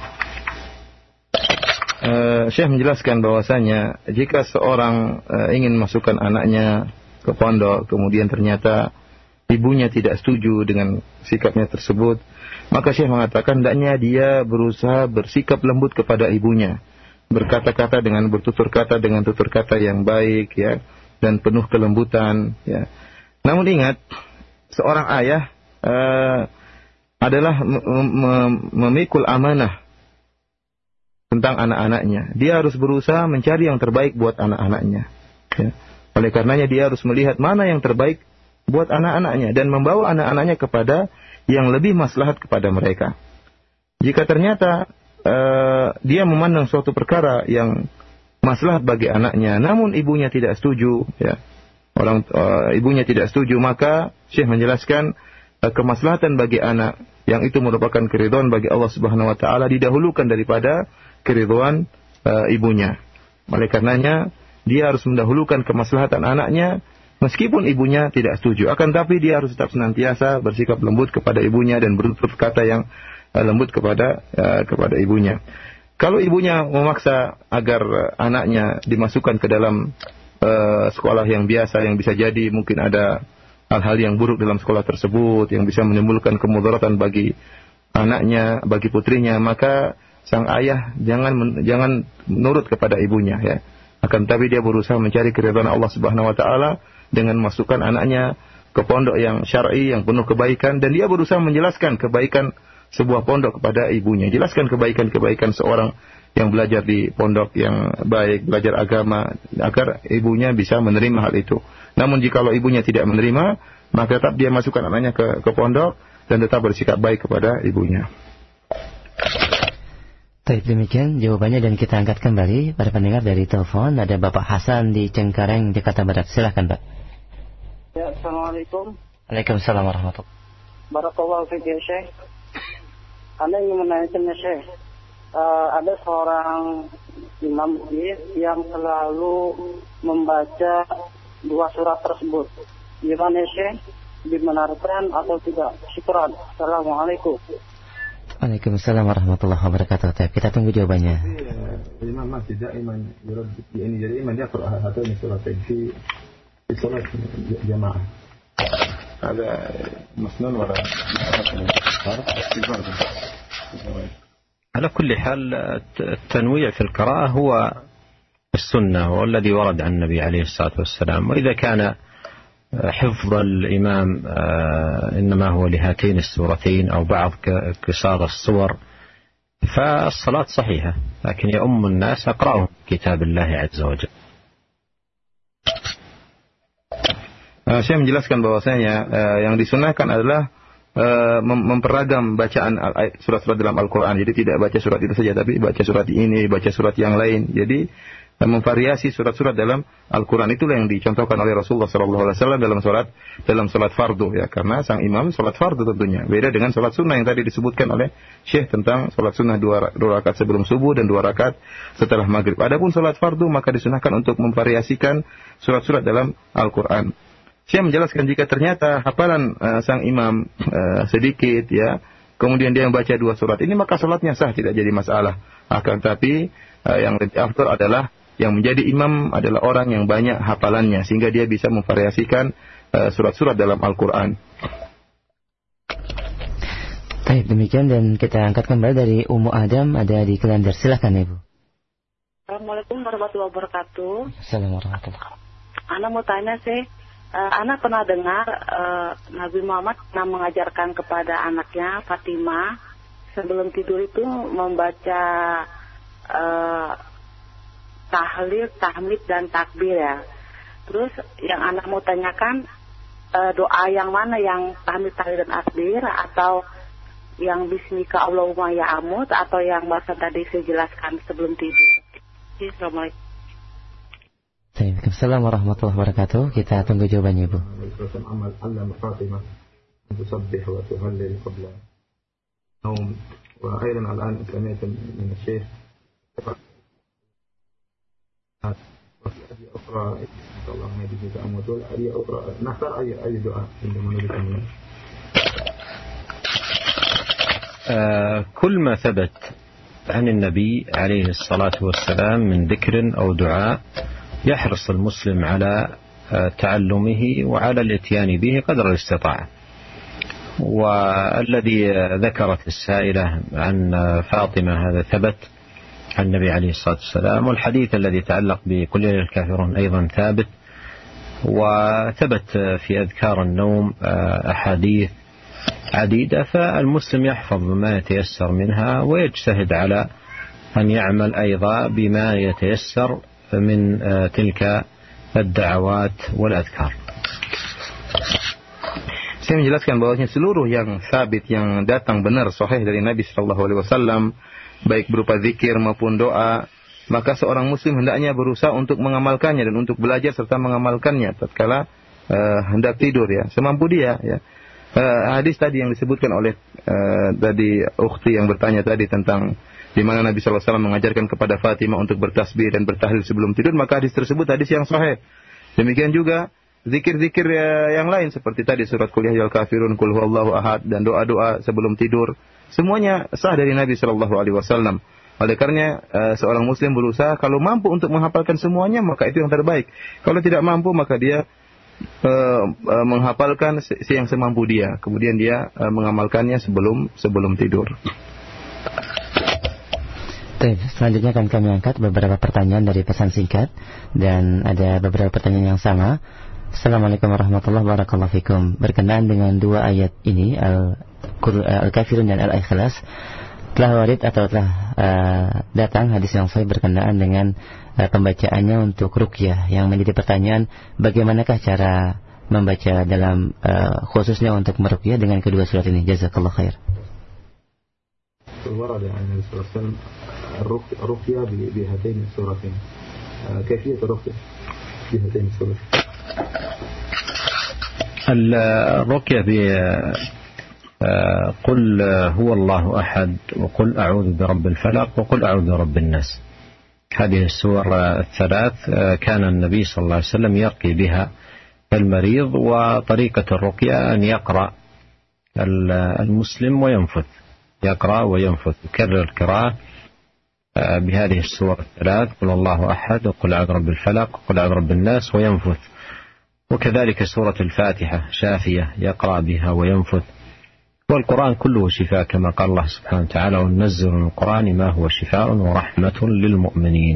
Uh, Syekh menjelaskan bahwasanya jika seorang uh, ingin masukkan anaknya ke pondok, kemudian ternyata ibunya tidak setuju dengan sikapnya tersebut, maka Syekh mengatakan hendaknya dia berusaha bersikap lembut kepada ibunya, berkata-kata dengan bertutur kata dengan tutur kata yang baik, ya, dan penuh kelembutan, ya. Namun ingat, seorang ayah uh, adalah mem- mem- memikul amanah tentang anak-anaknya. Dia harus berusaha mencari yang terbaik buat anak-anaknya, ya. Oleh karenanya dia harus melihat mana yang terbaik buat anak-anaknya dan membawa anak-anaknya kepada yang lebih maslahat kepada mereka. Jika ternyata uh, dia memandang suatu perkara yang maslahat bagi anaknya, namun ibunya tidak setuju, ya, orang uh, ibunya tidak setuju, maka Syekh menjelaskan uh, kemaslahatan bagi anak yang itu merupakan keridhaan bagi Allah Subhanahu wa taala didahulukan daripada keridhaan uh, ibunya. Oleh karenanya dia harus mendahulukan kemaslahatan anaknya meskipun ibunya tidak setuju. Akan tapi dia harus tetap senantiasa bersikap lembut kepada ibunya dan bertutur kata yang uh, lembut kepada uh, kepada ibunya. Kalau ibunya memaksa agar uh, anaknya dimasukkan ke dalam uh, sekolah yang biasa yang bisa jadi mungkin ada hal-hal yang buruk dalam sekolah tersebut yang bisa menimbulkan kemudaratan bagi anaknya, bagi putrinya, maka sang ayah jangan jangan nurut kepada ibunya ya. Akan tapi dia berusaha mencari keridhaan Allah Subhanahu wa taala dengan memasukkan anaknya ke pondok yang syar'i yang penuh kebaikan, dan dia berusaha menjelaskan kebaikan sebuah pondok kepada ibunya. Jelaskan kebaikan-kebaikan seorang yang belajar di pondok yang baik, belajar agama, agar ibunya bisa menerima hal itu. Namun jikalau ibunya tidak menerima, maka tetap dia masukkan anaknya ke, ke pondok dan tetap bersikap baik kepada ibunya. Baik, demikian jawabannya, dan kita angkat kembali para pendengar dari telepon. Ada Bapak Hasan di Cengkareng, Jakarta Barat. Silahkan, Pak. Ya, Assalamualaikum. Waalaikumsalam warahmatullahi wabarakatuh. Barakallahu fiik ya Syekh. Anda ingin menanyakan Syekh, uh, ada seorang imam yang selalu membaca dua surat tersebut. Gimana Syekh? Dibenarkan atau tidak? Syukran. Assalamualaikum. Waalaikumsalam warahmatullahi wabarakatuh. Kita tunggu jawabannya. Imam masih daiman yurad ini jadi imam dia qira'ah atau ini surat fi fi salat jamaah. Ada masnun wala على كل حال التنويع في القراءة هو السنة والذي ورد عن النبي عليه الصلاة والسلام. وإذا كان حفظ الإمام إنما هو لهاتين السورتين أو بعض قصار السور فالصلاة صحيحة، لكن يؤم الناس أقرأهم كتاب الله عز وجل. Saya menjelaskan bahwasanya uh, yang disunahkan adalah uh, mem- memperagam bacaan al- surat-surat dalam Al-Quran. Jadi tidak baca surat itu saja, tapi baca surat ini, baca surat yang lain. Jadi uh, memvariasi surat-surat dalam Al-Quran. Itulah yang dicontohkan oleh Rasulullah shallallahu alaihi wasallam dalam salat dalam salat fardu ya, karena sang imam salat fardu tentunya. Beda dengan salat sunnah yang tadi disebutkan oleh Syekh tentang salat sunnah dua, dua rakaat sebelum subuh dan dua rakaat setelah maghrib. Adapun salat fardu maka disunahkan untuk memvariasikan surat-surat dalam Al-Quran. Saya menjelaskan jika ternyata hafalan uh, sang imam uh, sedikit ya, kemudian dia membaca dua surat ini, maka salatnya sah, tidak jadi masalah. Akan tapi uh, yang lebih afdal adalah yang menjadi imam adalah orang yang banyak hafalannya sehingga dia bisa memvariasikan uh, surat-surat dalam Al-Qur'an. Baik, demikian, dan kita angkat kembali dari Ummu Adam, ada di Klender. Silakan Ibu. Assalamualaikum warahmatullahi wabarakatuh. Assalamualaikum warahmatullahi wabarakatuh. Ana mau tanya sih, Uh, anak pernah dengar uh, Nabi Muhammad pernah mengajarkan kepada anaknya Fatimah sebelum tidur itu membaca uh, tahlil, tahmid dan takbir ya. Terus yang anak mau tanyakan, uh, doa yang mana, yang tahmid, tahlil dan takbir, atau yang bismika Allahumma ya amut, atau yang bahasa tadi saya jelaskan sebelum tidur. Assalamualaikum. Assalamualaikum warahmatullahi wabarakatuh. Kita tunggu jawabannya Ibu. كل ما ثبت عن النبي عليه الصلاة والسلام من ذكر أو دعاء يحرص المسلم على تعلمه وعلى الاتيان به قدر الاستطاعة. والذي ذكرت السائلة عن فاطمة هذا ثبت عن النبي عليه الصلاة والسلام، والحديث الذي يتعلق بقل يا الكافرون أيضا ثابت، وثبت في أذكار النوم أحاديث عديدة، فالمسلم يحفظ ما يتيسر منها ويجتهد على أن يعمل أيضا بما يتيسر من تلك الدعوات والأذكار. Saya menjelaskan bahwasanya seluruh yang sabit, yang datang benar sahih dari Nabi sallallahu alaihi wasallam, baik berupa zikir maupun doa, maka seorang muslim hendaknya berusaha untuk mengamalkannya dan untuk belajar serta mengamalkannya tatkala uh, hendak tidur ya, semampu dia ya. Uh, hadis tadi yang disebutkan oleh uh, tadi ukhti yang bertanya tadi tentang di mana Nabi sallallahu alaihi wasallam mengajarkan kepada Fatimah untuk bertasbih dan bertahlil sebelum tidur, maka hadis tersebut hadis yang sahih. Demikian juga zikir-zikir uh, yang lain seperti tadi surat Qul ya ayyuhal kafirun, Qul huwallahu ahad, dan doa-doa sebelum tidur, semuanya sah dari Nabi sallallahu alaihi wasallam. Oleh karena uh, seorang muslim berusaha kalau mampu untuk menghafalkan semuanya, maka itu yang terbaik. Kalau tidak mampu, maka dia uh, uh, menghafalkan se- yang semampu dia. Kemudian dia uh, mengamalkannya sebelum sebelum tidur. Baik, selanjutnya akan kami angkat beberapa pertanyaan dari pesan singkat, dan ada beberapa pertanyaan yang sama. Assalamualaikum warahmatullahi wabarakatuh. Berkenaan dengan dua ayat ini, Al-Kafirun dan Al-Ikhlas, telah warid atau telah uh, datang hadis yang sahih berkenaan dengan uh, pembacaannya untuk ruqyah, yang menjadi pertanyaan bagaimanakah cara membaca dalam uh, khususnya untuk meruqyah dengan kedua surat ini. Jazakallahu khair. ورد عن النبي صلى الله عليه وسلم الرقية بهاتين السورتين. كيفية الرقية بهاتين السورتين؟ الرقية بقل هو الله أحد، وقل أعوذ برب الفلق، وقل أعوذ برب الناس. هذه السور الثلاث كان النبي صلى الله عليه وسلم يرقي بها المريض، وطريقة الرقية أن يقرأ المسلم وينفث، يقرأ وينفث، يكرر القراءة بهذه السور الثلاث، قل الله أحد، وقل أعوذ برب الفلق، وقل أعوذ برب الناس، وينفث. وكذلك سورة الفاتحة شافية يقرأ بها وينفث. والقرآن كله شفاء كما قال الله سبحانه وتعالى: وننزل من القرآن ما هو شفاء ورحمة للمؤمنين.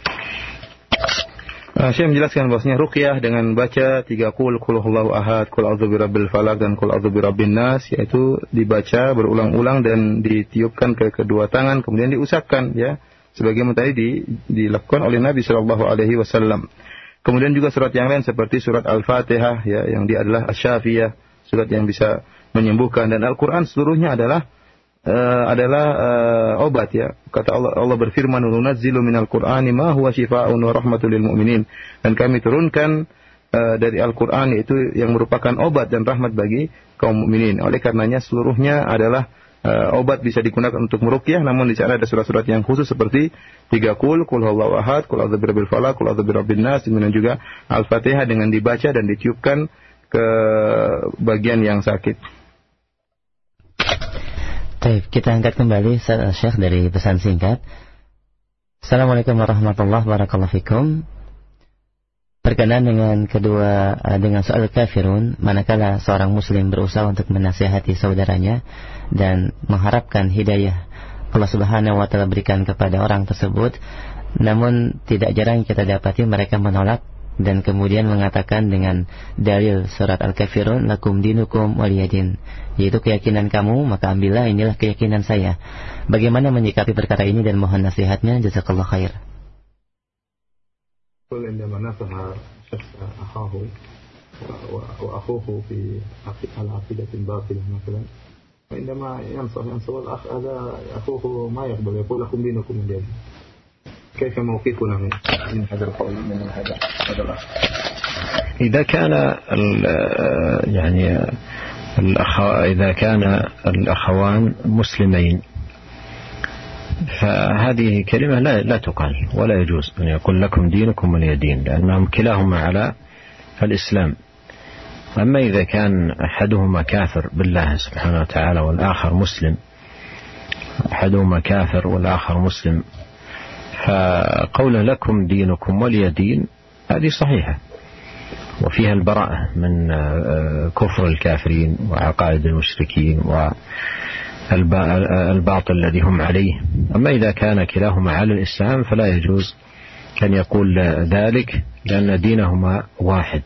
Uh, saya menjelaskan bahwasanya ruqyah dengan baca tiga qul, qul huwallahu ahad, qul a'udzu birabbil falaq, dan qul a'udzu birabbin nas, yaitu dibaca berulang-ulang dan ditiupkan ke kedua tangan, kemudian diusapkan ya, sebagaimana tadi di, dilakukan oleh Nabi sallallahu alaihi wasallam. Kemudian juga surat yang lain seperti surat Al-Fatihah ya, yang dia adalah asy-syafiyah, surat yang bisa menyembuhkan, dan Al-Qur'an seluruhnya adalah Uh, adalah uh, obat ya. Kata Allah, Allah berfirman, "Nunazzilu minal Qur'ani ma huwa shifaa'un wa rahmatul lil mu'minin." Dan kami turunkan uh, dari Al-Qur'an itu yang merupakan obat dan rahmat bagi kaum mukminin. Oleh karenanya seluruhnya adalah uh, obat, bisa digunakan untuk meruqyah, namun di sana ada surat-surat yang khusus seperti tiga qul, qul huwallahu ahad, qul a'udzu birabbil falaq, qul a'udzu birabbin nas, dan juga Al-Fatihah dengan dibaca dan ditiupkan ke bagian yang sakit. Baik, kita angkat kembali Syekh dari pesan singkat. Assalamualaikum warahmatullahi wabarakatuh. Berkenaan dengan kedua, dengan soal kafirun, manakala seorang muslim berusaha untuk menasihati saudaranya dan mengharapkan hidayah Allah Subhanahu wa taala berikan kepada orang tersebut, namun tidak jarang kita dapati mereka menolak dan kemudian mengatakan dengan dalil surat Al-Kafirun, lakum dinukum waliyadin, yaitu keyakinan kamu maka ambillah, inilah keyakinan saya. Bagaimana menyikapi perkara ini dan mohon nasihatnya, jazakallahu khair. عندما نصح شخص أخاه وأخوه في العقيدة الباطلة مثلا، وعندما ينصح ينصح الأخ هذا أخوه ما يقبل، يقول لكم دينكم وليدين. كيف موقفنا من من هذا القول من هذا هذا الأخ؟ إذا كان يعني الأخ إذا كان الأخوان مسلمين فهذه كلمة لا لا تقال، ولا يجوز أن يقول لكم دينكم ولي دين، لأنهم كلاهما على الإسلام. أما إذا كان أحدهما كافر بالله سبحانه وتعالى والآخر مسلم، أحدهما كافر والآخر مسلم، فقوله لكم دينكم ولي دين هذه صحيحة، وفيها البراءة من كفر الكافرين وعقائد المشركين والباطل الذي هم عليه. أما إذا كان كلاهما على الإسلام فلا يجوز أن يقول ذلك، لأن دينهما واحد.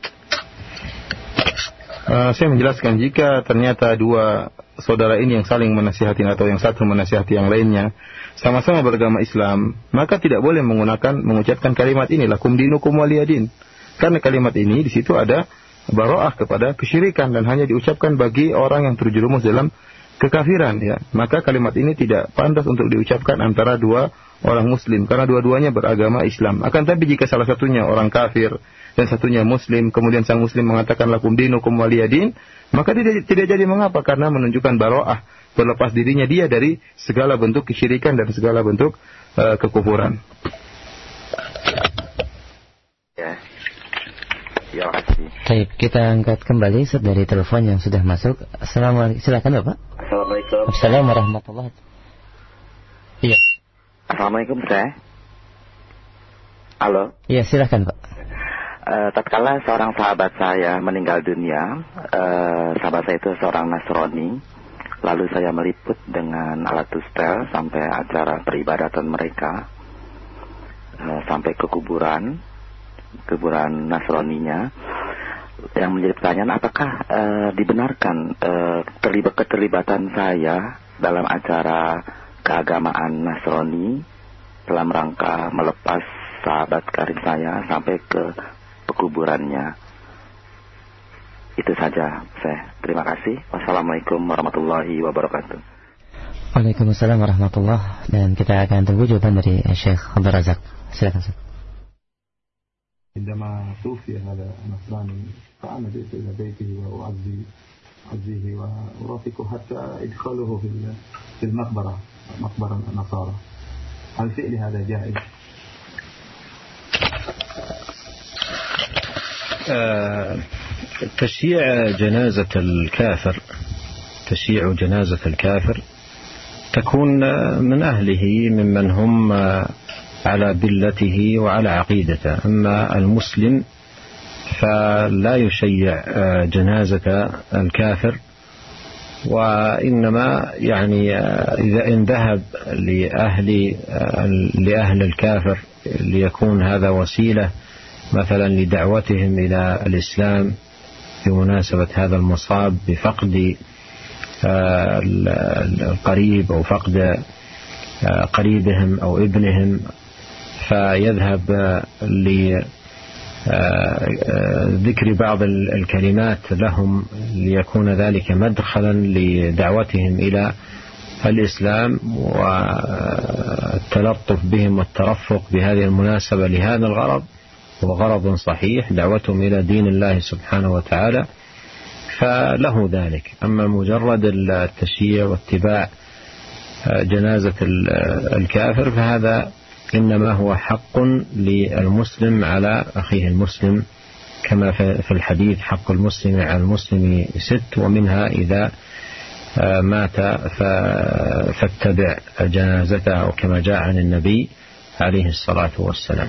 Uh, saya menjelaskan, jika ternyata dua saudara ini yang saling menasihati atau yang satu menasihati yang lainnya sama-sama beragama Islam, maka tidak boleh menggunakan mengucapkan kalimat ini, lakum dinukum waliyadin, karena kalimat ini di situ ada bara'ah kepada kesyirikan dan hanya diucapkan bagi orang yang terjerumus dalam kekafiran, ya. Maka kalimat ini tidak pantas untuk diucapkan antara dua orang muslim, karena dua-duanya beragama Islam. Akan tapi jika salah satunya orang kafir dan satunya muslim, kemudian sang muslim mengatakan lakum dinukum waliyadin, maka tidak, tidak jadi mengapa, karena menunjukkan baro'ah, berlepas dirinya dia dari segala bentuk kesyirikan dan segala bentuk uh, kekufuran. Ya. Ya, kasih. Baik, kita angkat kembali dari telepon yang sudah masuk. Assalamualaikum. Silakan Bapak. Assalamualaikum. Assalamualaikum warahmatullahi wabarakatuh. Iya. Assalamualaikum, saya. Halo. Iya, silakan Pak. Uh, tatkala seorang sahabat saya meninggal dunia, uh, sahabat saya itu seorang Nasrani. Lalu saya meliput dengan alat tustel sampai acara peribadatan mereka, uh, sampai ke kuburan. kuburan Nasraninya. Yang menjadi pertanyaan, apakah uh, dibenarkan uh, terlibat keterlibatan saya dalam acara keagamaan Nasrani dalam rangka melepas sahabat karib saya sampai ke pekuburannya. Itu saja saya. Terima kasih. Wassalamualaikum warahmatullahi wabarakatuh. Waalaikumsalam warahmatullahi. Dan kita akan tunggu jawaban dari Syekh Abdul Razak. Silakan Syekh. عندما توفي هذا النصراني فأنا جئت إلى بيته وأعزي أعزيه وأرافقه حتى إدخاله في في المقبرة مقبرة النصارى. هل فعل هذا جائز؟ تشييع جنازة الكافر تشييع جنازة الكافر تكون من أهله ممن هم على بلته وعلى عقيدته. أما المسلم فلا يشيع جنازة الكافر، وإنما يعني إذا إن ذهب لأهل لأهل الكافر ليكون هذا وسيلة مثلا لدعوتهم إلى الإسلام بمناسبة هذا المصاب بفقد القريب أو فقد قريبهم أو ابنهم، فيذهب لذكر بعض الكلمات لهم ليكون ذلك مدخلا لدعوتهم إلى الإسلام والتلطف بهم والترفق بهذه المناسبة لهذا الغرض، هو غرض صحيح دعوتهم إلى دين الله سبحانه وتعالى، فله ذلك. أما مجرد التشييع واتباع جنازة الكافر فهذا إنما هو حق للمسلم على أخيه المسلم، كما في الحديث حق المسلم على المسلم ست، ومنها إذا مات فاتبع جنازته، أو كما جاء عن النبي عليه الصلاة والسلام.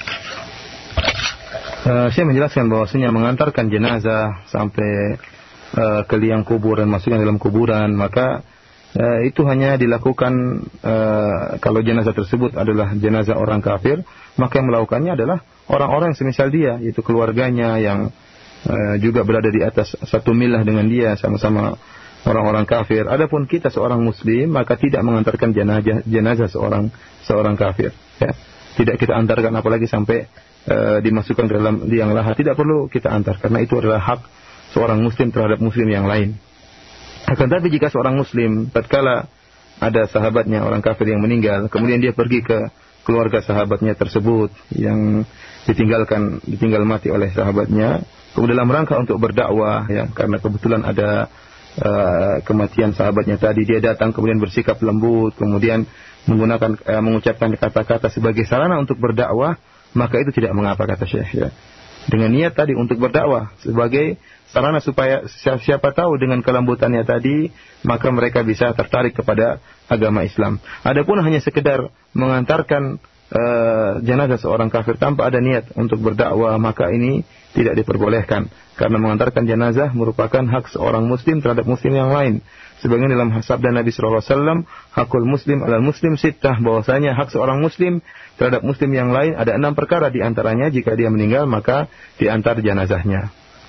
Uh, saya menjelaskan bahwasanya mengantarkan jenazah sampai uh, ke liang kubur dan masukkan dalam kuburan, maka uh, itu hanya dilakukan uh, kalau jenazah tersebut adalah jenazah orang kafir, maka yang melakukannya adalah orang-orang yang semisal dia, yaitu keluarganya yang uh, juga berada di atas satu milah dengan dia, sama-sama orang-orang kafir. Adapun kita seorang muslim, maka tidak mengantarkan jenazah jenazah seorang seorang kafir, ya. Tidak kita antarkan, apalagi sampai Uh, dimasukkan ke dalam liang lahat. Tidak perlu kita antar, karena itu adalah hak seorang muslim terhadap muslim yang lain. Akan tapi jika seorang muslim tatkala ada sahabatnya orang kafir yang meninggal, kemudian dia pergi ke keluarga sahabatnya tersebut yang ditinggalkan ditinggal mati oleh sahabatnya, kemudian dalam rangka untuk berdakwah, ya, karena kebetulan ada uh, kematian sahabatnya tadi, dia datang kemudian bersikap lembut, kemudian menggunakan uh, mengucapkan kata-kata sebagai sarana untuk berdakwah, maka itu tidak mengapa, kata Syekh, ya. Dengan niat tadi untuk berdakwah sebagai sarana supaya siapa tahu dengan kelembutannya tadi, maka mereka bisa tertarik kepada agama Islam. Adapun hanya sekedar mengantarkan uh, jenazah seorang kafir tanpa ada niat untuk berdakwah, maka ini tidak diperbolehkan, karena mengantarkan jenazah merupakan hak seorang muslim terhadap muslim yang lain. Sebagaimana dalam sabda Nabi sallallahu alaihi wasallam, hakul muslim alal muslim sittah, bahwasanya hak seorang muslim terhadap muslim yang lain ada enam perkara, di antaranya jika dia meninggal maka diantar jenazahnya.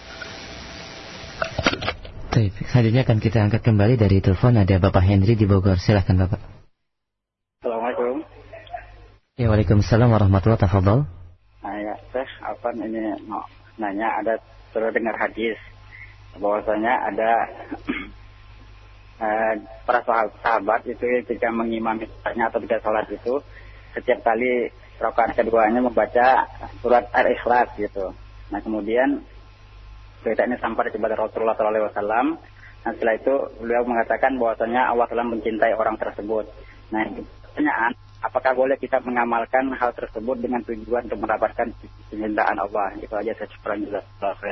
Baik, selanjutnya akan kita angkat kembali dari telepon, ada Bapak Henry di Bogor. Silahkan Bapak. Assalamualaikum. Ya, waalaikumsalam warahmatullahi wabarakatuh. Nah ya, Teh, apa ini mau nanya, ada terdengar hadis bahwasanya ada uh, para sahabat itu ketika mengimami sholatnya atau tidak sholat itu setiap kali rakaat keduanya membaca surat Al-Ikhlas gitu. Nah kemudian cerita ini sampai kepada Rasulullah shallallahu alaihi wasallam. Nah setelah itu beliau mengatakan bahwasanya Allah telah mencintai orang tersebut. Nah pertanyaan, apakah boleh kita mengamalkan hal tersebut dengan tujuan untuk mendapatkan kecintaan Allah? Itu aja saya kurang jelas.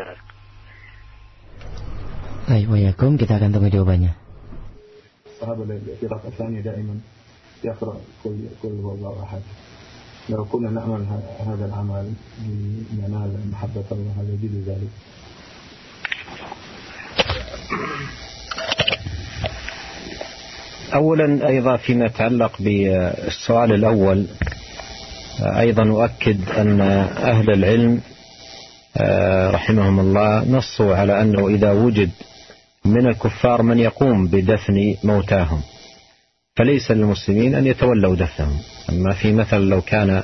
Baik, wayakum, kita akan tunggu jawabannya. Sahabat al-i'tiraf asani daiman yaqra kull kull huwallahu ahad. Law kunna na'mal hadha al-amal linanal mahabbat Allah yajidu dhalik. أولا أيضا فيما يتعلق بالسؤال الأول أيضا أؤكد أن أهل العلم رحمهم الله نصوا على أنه إذا وجد من الكفار من يقوم بدفن موتاهم فليس للمسلمين أن يتولوا دفنهم. أما في مثل لو كان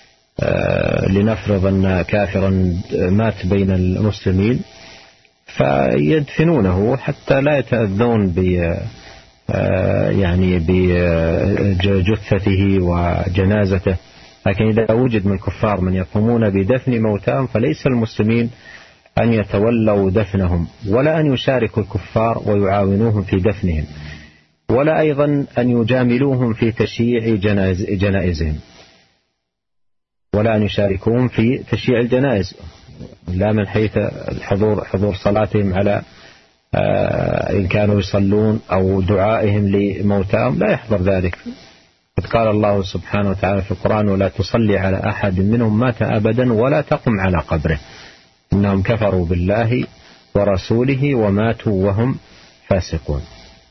لنفرض أن كافرا مات بين المسلمين فيدفنونه حتى لا يتأذون ب يعني بجثته وجنازته. لكن إذا وجد من الكفار من يقومون بدفن موتاهم فليس المسلمين أن يتولوا دفنهم ولا أن يشاركوا الكفار ويعاونوهم في دفنهم ولا أيضا أن يجاملوهم في تشييع جنائز جنائزهم ولا أن يشاركوهم في تشييع الجنائز لا من حيث الحضور حضور صلاتهم على إن كانوا يصلون أو دعائهم لموتاهم لا يحضر ذلك. قد قال الله سبحانه وتعالى في القرآن ولا تصلي على أحد منهم مات أبدا ولا تقم على قبره إنهم كفروا بالله ورسوله وماتوا وهم فاسقون.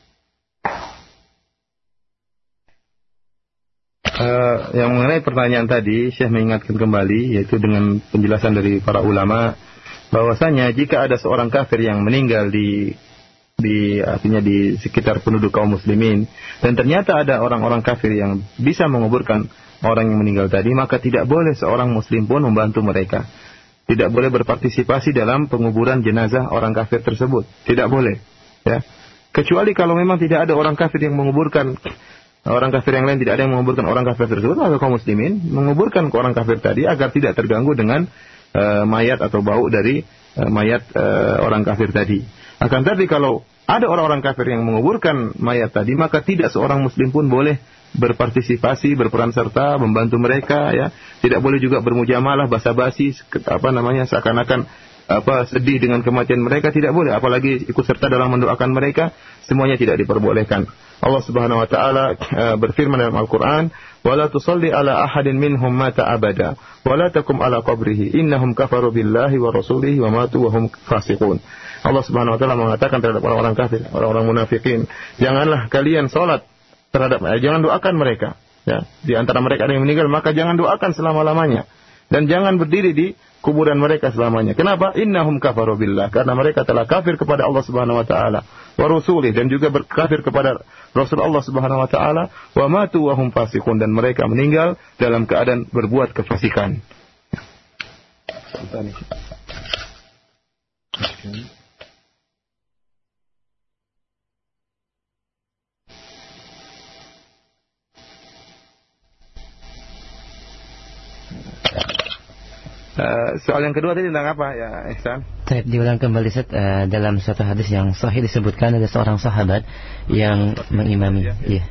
Uh, yang mengenai pertanyaan tadi, Syekh mengingatkan kembali, yaitu dengan penjelasan dari para ulama, bahwasanya jika ada seorang kafir yang meninggal di, di artinya di sekitar penduduk kaum muslimin, dan ternyata ada orang-orang kafir yang bisa menguburkan orang yang meninggal tadi, maka tidak boleh seorang muslim pun membantu mereka. Tidak boleh berpartisipasi dalam penguburan jenazah orang kafir tersebut. Tidak boleh. Ya. Kecuali kalau memang tidak ada orang kafir yang menguburkan orang kafir yang lain, tidak ada yang menguburkan orang kafir tersebut, maka kaum muslimin menguburkan ke orang kafir tadi agar tidak terganggu dengan uh, mayat atau bau dari uh, mayat uh, orang kafir tadi. Akan tetapi kalau ada orang-orang kafir yang menguburkan mayat tadi, maka tidak seorang muslim pun boleh berpartisipasi, berperan serta, membantu mereka, ya. Tidak boleh juga bermujamalah, basa-basi, apa namanya, seakan-akan apa sedih dengan kematian mereka, tidak boleh. Apalagi ikut serta dalam mendoakan mereka, semuanya tidak diperbolehkan. Allah Subhanahu wa taala uh, berfirman dalam Al-Qur'an, "Wala tusalli ala ahadin minhum mata abada, wala takum ala qabrihi, innahum kafaru billahi wa rasulihi wa matu wa hum fasiqun." Allah Subhanahu wa taala mengatakan terhadap orang-orang kafir, orang-orang munafikin, janganlah kalian salat terhadap eh, jangan doakan mereka, ya. Di antara mereka ada yang meninggal, maka jangan doakan selama-lamanya. Dan jangan berdiri di kuburan mereka selamanya. Kenapa? Innahum kafaru billah, karena mereka telah kafir kepada Allah Subhanahu wa taala wa rasulih, dan juga berkafir kepada Rasul Allah Subhanahu wa taala, wa matu wa hum fasiqun, dan mereka meninggal dalam keadaan berbuat kefasikan. Uh, soal yang kedua tadi tentang apa ya, Ihsan? Baik, diulang kembali Ustaz, uh, dalam suatu hadis yang sahih disebutkan ada seorang sahabat yang mengimami. Iya.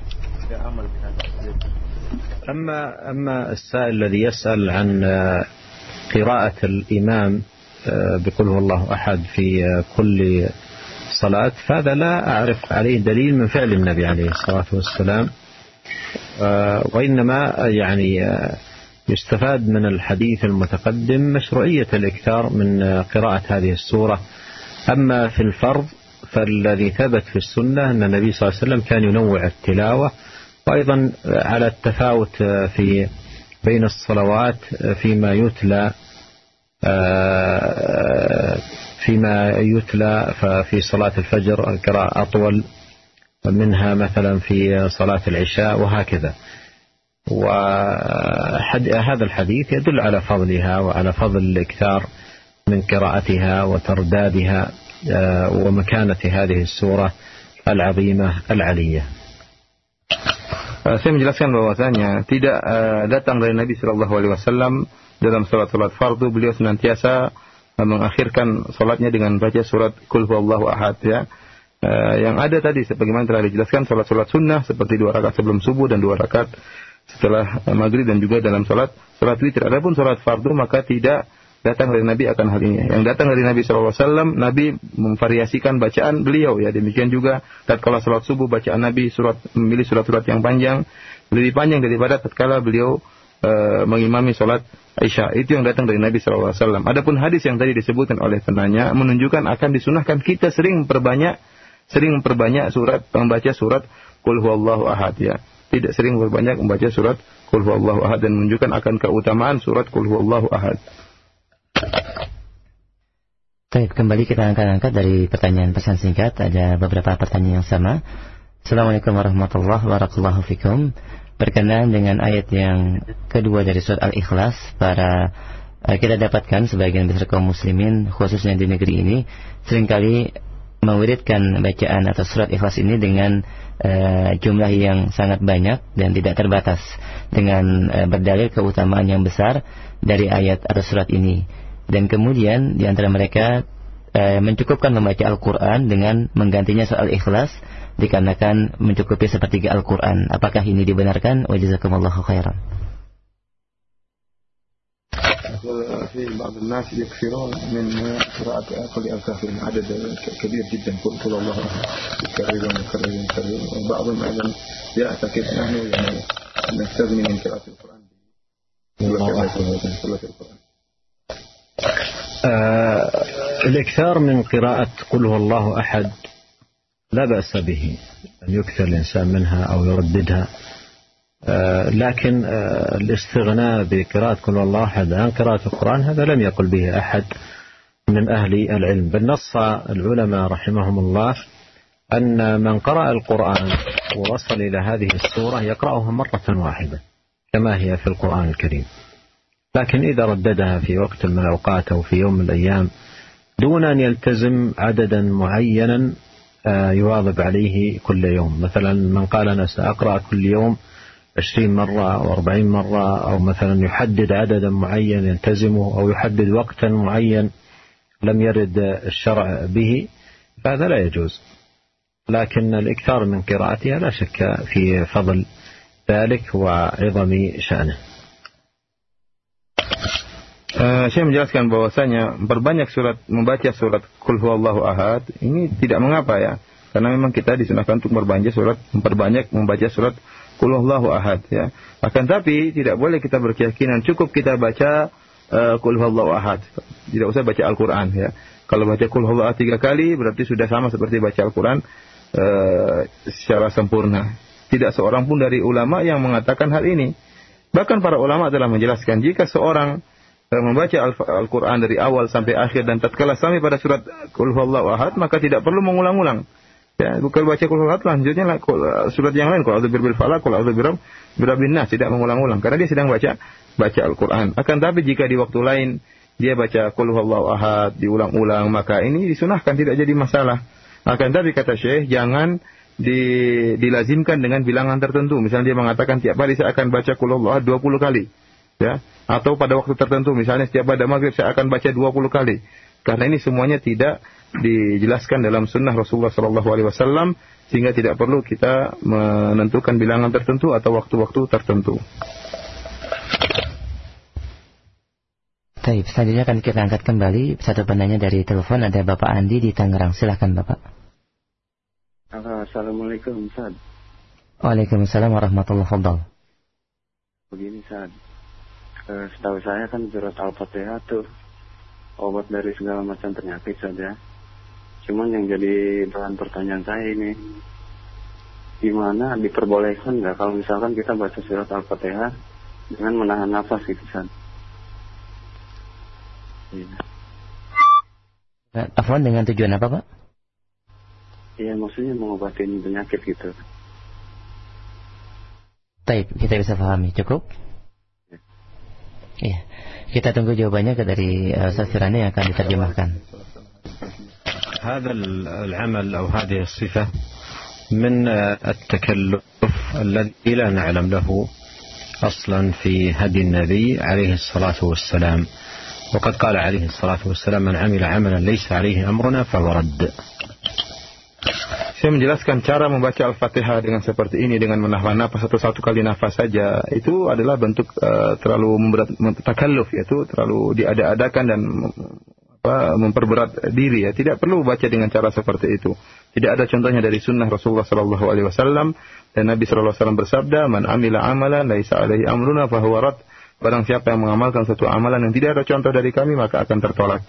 أما أما السائل الذي يسأل عن قراءة الإمام بقول هو الله أحد في كل صلاة، فهذا لا أعرف عليه دليل من فعل النبي عليه الصلاة والسلام، وإنما يعني يستفاد من الحديث المتقدم مشروعية الإكثار من قراءة هذه السورة. أما في الفرض فالذي ثبت في السنة أن النبي صلى الله عليه وسلم كان ينوع التلاوة، وأيضا على التفاوت في بين الصلوات فيما يتلى فيما يتلى ففي صلاة الفجر القراءة أطول منها مثلا في صلاة العشاء وهكذا. وهذا الحديث يدل على فضلها وعلى فضل الإكثار من قراءتها وتردادها ومكانة هذه السورة العظيمة العلية. Uh, saya menjelaskan bahwasanya tidak uh, datang dari Nabi Shallallahu Alaihi Wasallam dalam salat-salat fardu beliau senantiasa uh, mengakhirkan salatnya dengan baca surat Qul Huwallahu Ahad, ya. Uh, yang ada tadi sebagaimana telah dijelaskan salat-salat sunnah seperti dua rakaat sebelum subuh dan dua rakaat setelah uh, maghrib dan juga dalam salat salat witir. Adapun salat fardu maka tidak datang dari Nabi akan hal ini. Yang datang dari Nabi Shallallahu Alaihi Wasallam, Nabi memvariasikan bacaan beliau, ya. Demikian juga tatkala salat subuh bacaan Nabi surat memilih surat-surat yang panjang, lebih panjang daripada tatkala beliau uh, mengimami salat Isya. Itu yang datang dari Nabi Shallallahu Alaihi Wasallam. Adapun hadis yang tadi disebutkan oleh penanya menunjukkan akan disunahkan kita sering memperbanyak sering memperbanyak surat membaca surat Qul Huwallahu Ahad, ya. Tidak sering memperbanyak membaca surat Qul Huwallahu Ahad dan menunjukkan akan keutamaan surat Qul Huwallahu Ahad. Baik, kembali kita angkat-angkat dari pertanyaan pesan singkat. Ada beberapa pertanyaan yang sama. Assalamualaikum warahmatullahi wabarakatuh. Berkenaan dengan ayat yang kedua dari surat Al-Ikhlas, para uh, kita dapatkan sebagian besar kaum muslimin khususnya di negeri ini seringkali mewiridkan bacaan atau surat Ikhlas ini dengan uh, jumlah yang sangat banyak dan tidak terbatas, dengan uh, berdalil keutamaan yang besar dari ayat atau surat ini. Dan kemudian di antara mereka e, mencukupkan membaca Al-Quran dengan menggantinya soal ikhlas dikarenakan mencukupi sepertiga Al-Quran. Apakah ini dibenarkan? Wa jazakumullahu khairan. في بعض الناس يكثرون من قراءة كل الكافرين عدد كبير جدا كل الله يكررون يكررون يكررون وبعضهم أيضا يعتقد نحن يعني نستغني من قراءة القرآن سورة القرآن. آه الإكثار من قراءة قل هو الله أحد لا بأس به أن يكثر الإنسان منها أو يرددها، آه لكن آه الاستغناء بقراءة قل هو الله أحد عن قراءة القرآن هذا لم يقل به أحد من أهل العلم، بل نص العلماء رحمهم الله أن من قرأ القرآن ووصل إلى هذه السورة يقرأها مرة واحدة كما هي في القرآن الكريم، لكن إذا رددها في وقت من الأوقات أو في يوم من الأيام دون أن يلتزم عددا معينا يواظب عليه كل يوم، مثلا من قال أنا سأقرأ كل يوم عشرين مرة أو أربعين مرة، أو مثلا يحدد عددا معين يلتزمه أو يحدد وقتا معين لم يرد الشرع به، فهذا لا يجوز. لكن الإكثار من قراءتها لا شك في فضل ذلك وعظم شأنه. Uh, saya menjelaskan bahwasanya memperbanyak surat membaca surat Qul Huwallahu Ahad ini tidak mengapa, ya, karena memang kita disunahkan untuk memperbanyak surat memperbanyak membaca surat Qul Huwallahu Ahad, ya. Akan tapi tidak boleh kita berkeyakinan cukup kita baca uh, Qul Huwallahu Ahad, tidak usah baca Al-Quran, ya. Kalau baca Qul Huwallahu Ahad tiga kali berarti sudah sama seperti baca Al-Quran uh, secara sempurna. Tidak seorang pun dari ulama yang mengatakan hal ini. Bahkan para ulama telah menjelaskan jika seorang membaca Al-Quran dari awal sampai akhir dan tatkala sampai pada surat Qul Huwallahu Ahad maka tidak perlu mengulang-ulang, ya. Bukan baca Qul Huwallahu Ahad lanjutnya surat yang lain, Qul A'udzu birabbil falaq, Qul A'udzu birabbin nas, tidak mengulang-ulang karena dia sedang baca baca Al-Quran. Akan tapi jika di waktu lain dia baca Qul Huwallahu Ahad diulang-ulang maka ini disunahkan, tidak jadi masalah. Akan tapi kata Syekh jangan di, dilazimkan dengan bilangan tertentu. Misalnya dia mengatakan tiap hari saya akan baca Qul Huwallahu Ahad dua puluh kali, ya. Atau pada waktu tertentu, misalnya setiap pada maghrib saya akan baca dua puluh kali. Karena ini semuanya tidak dijelaskan dalam sunnah Rasulullah Sallallahu Alaihi Wasallam, sehingga tidak perlu kita menentukan bilangan tertentu atau waktu-waktu tertentu. Baik, selanjutnya akan kita angkat kembali satu penanya dari telepon. Ada Bapak Andi di Tangerang. Silakan Bapak. Assalamualaikum Ustaz. Waalaikumsalam warahmatullahi wabarakatuh. Begini Ustaz, Uh, setahu saya kan surat Al-Fatihah tuh obat dari segala macam penyakit saja. Cuman yang jadi bahan pertanyaan saya ini, gimana diperbolehkan nggak kalau misalkan kita baca surat Al-Fatihah dengan menahan nafas gitu, San? Iya. Afwan, dengan tujuan apa, Pak? Iya, maksudnya mengobatin penyakit gitu. Baik, kita bisa pahami. Cukup? Iya, kita tunggu jawabannya dari uh, Ustaz Firani yang akan diterjemahkan. هذا العمل أو هذه الصفة من التكلف الذي لا نعلم له أصلا في هدي النبي عليه الصلاة والسلام، وقد قال عليه الصلاة والسلام من عمل عملا ليس عليه أمرنا فهو رد. Saya menjelaskan cara membaca Al-Fatihah dengan seperti ini, dengan menahan nafas satu-satu kali nafas saja, itu adalah bentuk uh, terlalu memberat, takalluf, yaitu terlalu diada-adakan dan apa, memperberat diri ya. Tidak perlu baca dengan cara seperti itu. Tidak ada contohnya dari sunnah Rasulullah sallallahu alaihi wasallam, dan Nabi sallallahu alaihi wasallam bersabda, "Man amila amalan laisa alaihi amruna fahuwa rad." Barang siapa yang mengamalkan suatu amalan yang tidak ada contoh dari kami, maka akan tertolak.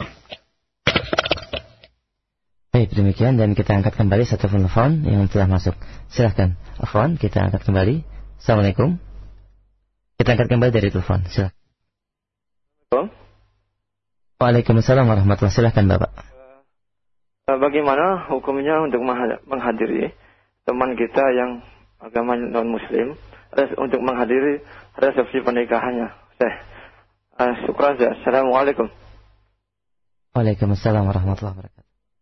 Baik, demikian, dan kita angkat kembali satu telepon yang telah masuk. Silahkan, Afwan, kita angkat kembali. Assalamualaikum. Kita angkat kembali dari telepon. Silahkan. Assalamualaikum. Waalaikumsalam warahmatullahi wabarakatuh. Silahkan, Bapak. Bagaimana hukumnya untuk menghadiri teman kita yang agama non-muslim untuk menghadiri resepsi pernikahannya? Saya uh, syukran. Assalamualaikum. Waalaikumsalam warahmatullahi wabarakatuh.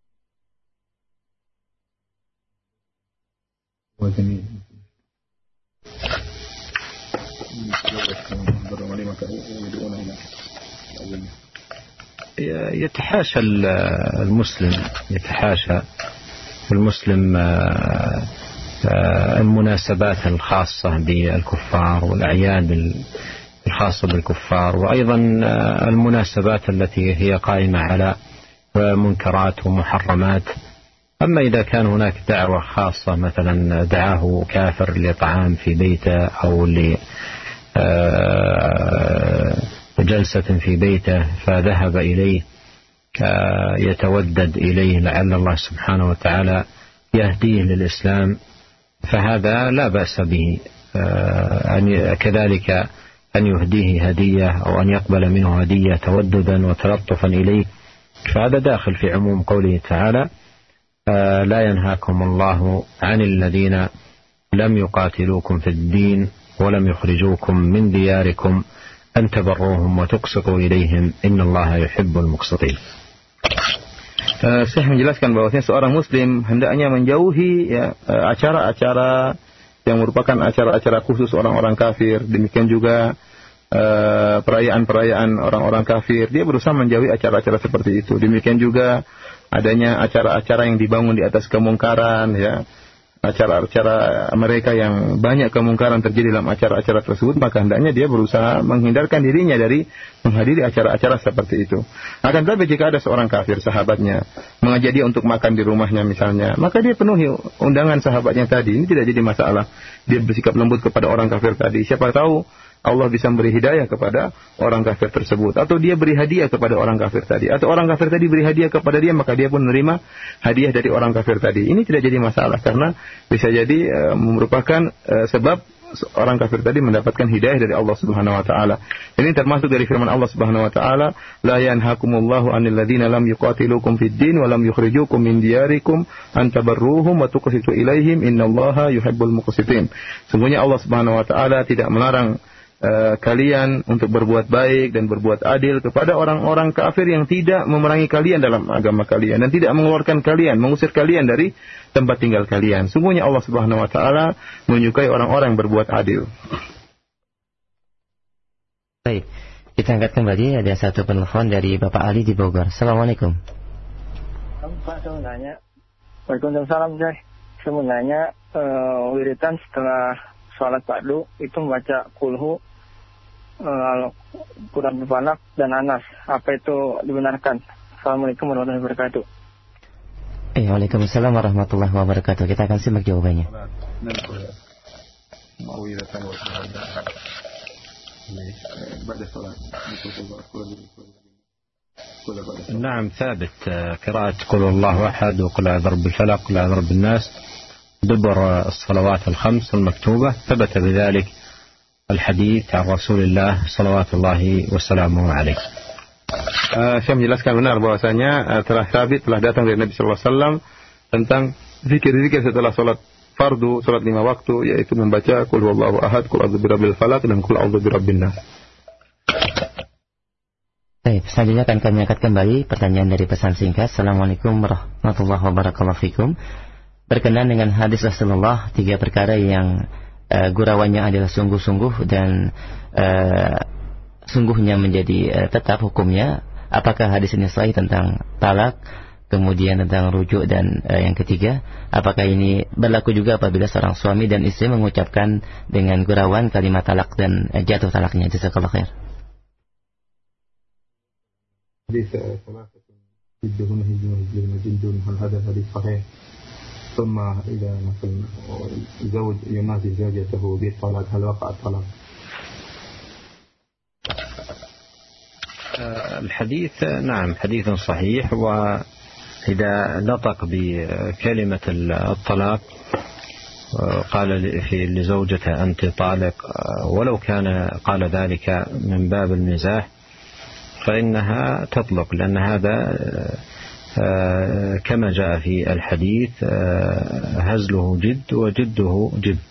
يتحاشى المسلم يتحاشى المسلم المناسبات الخاصة بالكفار والأعياد الخاصة بالكفار، وأيضا المناسبات التي هي قائمة على منكرات ومحرمات. أما إذا كان هناك دعوة خاصة، مثلا دعاه كافر لطعام في بيته أو لجلسة في بيته فذهب إليه يتودد إليه لعل الله سبحانه وتعالى يهديه للإسلام، فهذا لا بأس به. كذلك أن يهديه هدية أو أن يقبل منه هدية توددا وتلطفا إليه، فهذا داخل في عموم قوله تعالى: لا ينهاكم الله عن الذين لم يقاتلوكم في الدين ولم يخرجوكم من دياركم أن تبروهم وتقسطوا إليهم إن الله يحب المقسطين. Uh, Syekh menjelaskan bahwasanya seorang muslim hendaknya menjauhi ya, uh, acara-acara yang merupakan acara-acara khusus orang-orang kafir. Demikian juga uh, perayaan-perayaan orang-orang kafir. Dia berusaha menjauhi acara-acara seperti itu. Demikian juga adanya acara-acara yang dibangun di atas kemungkaran, ya, acara-acara mereka yang banyak kemungkaran terjadi dalam acara-acara tersebut, maka hendaknya dia berusaha menghindarkan dirinya dari menghadiri acara-acara seperti itu. Akan tetapi jika ada seorang kafir sahabatnya mengajak dia untuk makan di rumahnya misalnya, maka dia penuhi undangan sahabatnya tadi. Ini tidak jadi masalah. Dia bersikap lembut kepada orang kafir tadi. Siapa tahu Allah bisa beri hidayah kepada orang kafir tersebut, atau dia beri hadiah kepada orang kafir tadi, atau orang kafir tadi beri hadiah kepada dia, maka dia pun menerima hadiah dari orang kafir tadi. Ini tidak jadi masalah, karena bisa jadi uh, merupakan uh, sebab orang kafir tadi mendapatkan hidayah dari Allah Subhanahu wa taala. Ini termasuk dari firman Allah Subhanahu wa taala, la yanhakumullahu 'anil ladzina lam yuqatilukum fid din wa lam yukhrijukum min diyarikum an tabarruhum wa tuqsitu ilaihim innallaha yuhibbul muqsitin. Sungguhnya Allah Subhanahu wa taala tidak melarang Uh, kalian untuk berbuat baik dan berbuat adil kepada orang-orang kafir yang tidak memerangi kalian dalam agama kalian dan tidak mengeluarkan kalian, mengusir kalian dari tempat tinggal kalian. Sungguhnya Allah Subhanahu wa taala menyukai orang-orang yang berbuat adil. Baik, kita angkat kembali, ada satu penelpon dari Bapak Ali di Bogor. Assalamualaikum. Pak, saya mau nanya. Waalaikumsalam, Jai. Saya mau nanya, uh, wiritan setelah sholat Fardu itu membaca kulhu, Quran Falaq dan Anas, apa itu dibenarkan? Assalamualaikum warahmatullahi wabarakatuh. Eh, Waalaikumsalam warahmatullahi wabarakatuh. Kita akan simak jawabannya. نعم ثابت قراءة قل الله أحد وقل أعوذ برب الفلق وقل أعوذ برب الناس دبر الصلوات الخمس المكتوبة، ثبت بذلك الحديث عن رسول الله صلوات الله وسلامه عليه. Uh, saya menjelaskan benar bahwasanya uh, telah sabit, telah datang dari Nabi sallallahu alaihi wasallam tentang zikir-zikir setelah salat fardu, salat lima waktu, yaitu membaca qul huwallahu ahad, qul a'udzu birabbil falaq dan qul a'udzu birabbin nas. Baik, selanjutnya akan kami angkat kembali pertanyaan dari pesan singkat. Assalamualaikum warahmatullahi wabarakatuh. berkenan dengan hadis Rasulullah, tiga perkara yang uh, gurauannya adalah sungguh-sungguh dan uh, sungguhnya menjadi uh, tetap hukumnya. Apakah hadis ini sahih tentang talak, kemudian tentang rujuk, dan uh, yang ketiga, apakah ini berlaku juga apabila seorang suami dan istri mengucapkan dengan gurauan kalimat talak dan uh, jatuh talaknya? Jazakallahu khair. Hadis salah satu hidduhun hidduhun hidduhun hal hadis hadis sahih. ثم إذا مثلا زوج ينازل زوجته بالطلاق هل وقع الطلاق؟ الحديث نعم حديث صحيح، وإذا نطق بكلمة الطلاق قال في لزوجته أنت طالق ولو كان قال ذلك من باب المزاح فإنها تطلق، لأن هذا كما جاء في الحديث هزله جد وجده جد.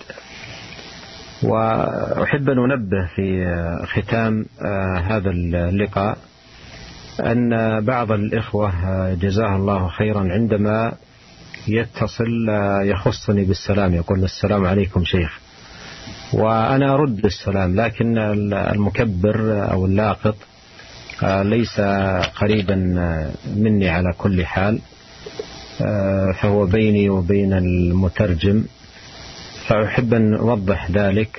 وأحب أن أنبه في ختام هذا اللقاء أن بعض الإخوة جزاه الله خيرا عندما يتصل يخصني بالسلام، يقول السلام عليكم شيخ، وأنا أرد السلام، لكن المكبر أو اللاقط ليس قريبا مني على كل حال، فهو بيني وبين المترجم، فأحب أن أوضح ذلك،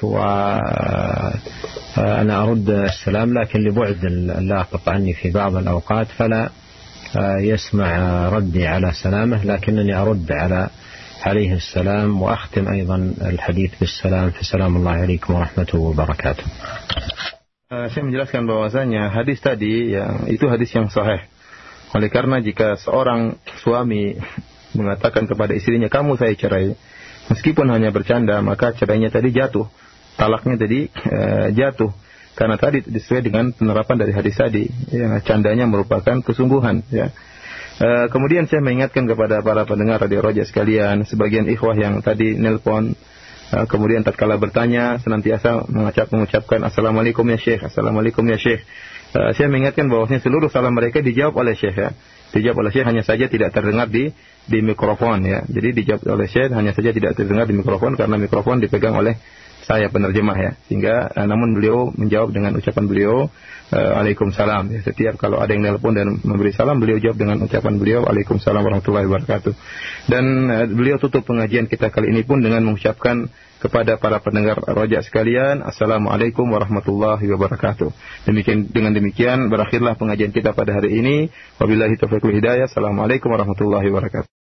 وأنا أرد السلام لكن لبعد اللاقط عني في بعض الأوقات فلا يسمع ردي على سلامه، لكنني أرد على عليه السلام وأختم أيضا الحديث بالسلام، فسلام الله عليكم ورحمته وبركاته. Uh, saya menjelaskan bahwasanya hadis tadi yang itu hadis yang sahih. Oleh karena jika seorang suami mengatakan kepada istrinya kamu saya cerai, meskipun hanya bercanda, maka cerainya tadi jatuh, talaknya tadi uh, jatuh, karena tadi sesuai dengan penerapan dari hadis tadi, ya, candanya merupakan kesungguhan. Ya. Uh, kemudian saya mengingatkan kepada para pendengar Radio Roja sekalian, sebagian ikhwah yang tadi nelpon, Uh, kemudian tatkala bertanya senantiasa mengucap, mengucapkan Assalamualaikum ya Syekh, Assalamualaikum ya Syekh. Uh, saya mengingatkan bahwasanya seluruh salam mereka dijawab oleh Syekh, ya. Dijawab oleh Syekh, hanya saja tidak terdengar di di mikrofon, ya. Jadi dijawab oleh Syekh, hanya saja tidak terdengar di mikrofon karena mikrofon dipegang oleh saya penerjemah, ya. Sehingga uh, namun beliau menjawab dengan ucapan beliau uh, Waalaikumsalam, ya. Setiap kalau ada yang nelpon dan memberi salam, beliau jawab dengan ucapan beliau Waalaikumsalam warahmatullahi wabarakatuh. Dan uh, beliau tutup pengajian kita kali ini pun dengan mengucapkan kepada para pendengar Roja sekalian, Assalamualaikum warahmatullahi wabarakatuh. Demikian, dengan demikian berakhirlah pengajian kita pada hari ini. Wabillahi taufiq wal hidayah. Assalamualaikum warahmatullahi wabarakatuh.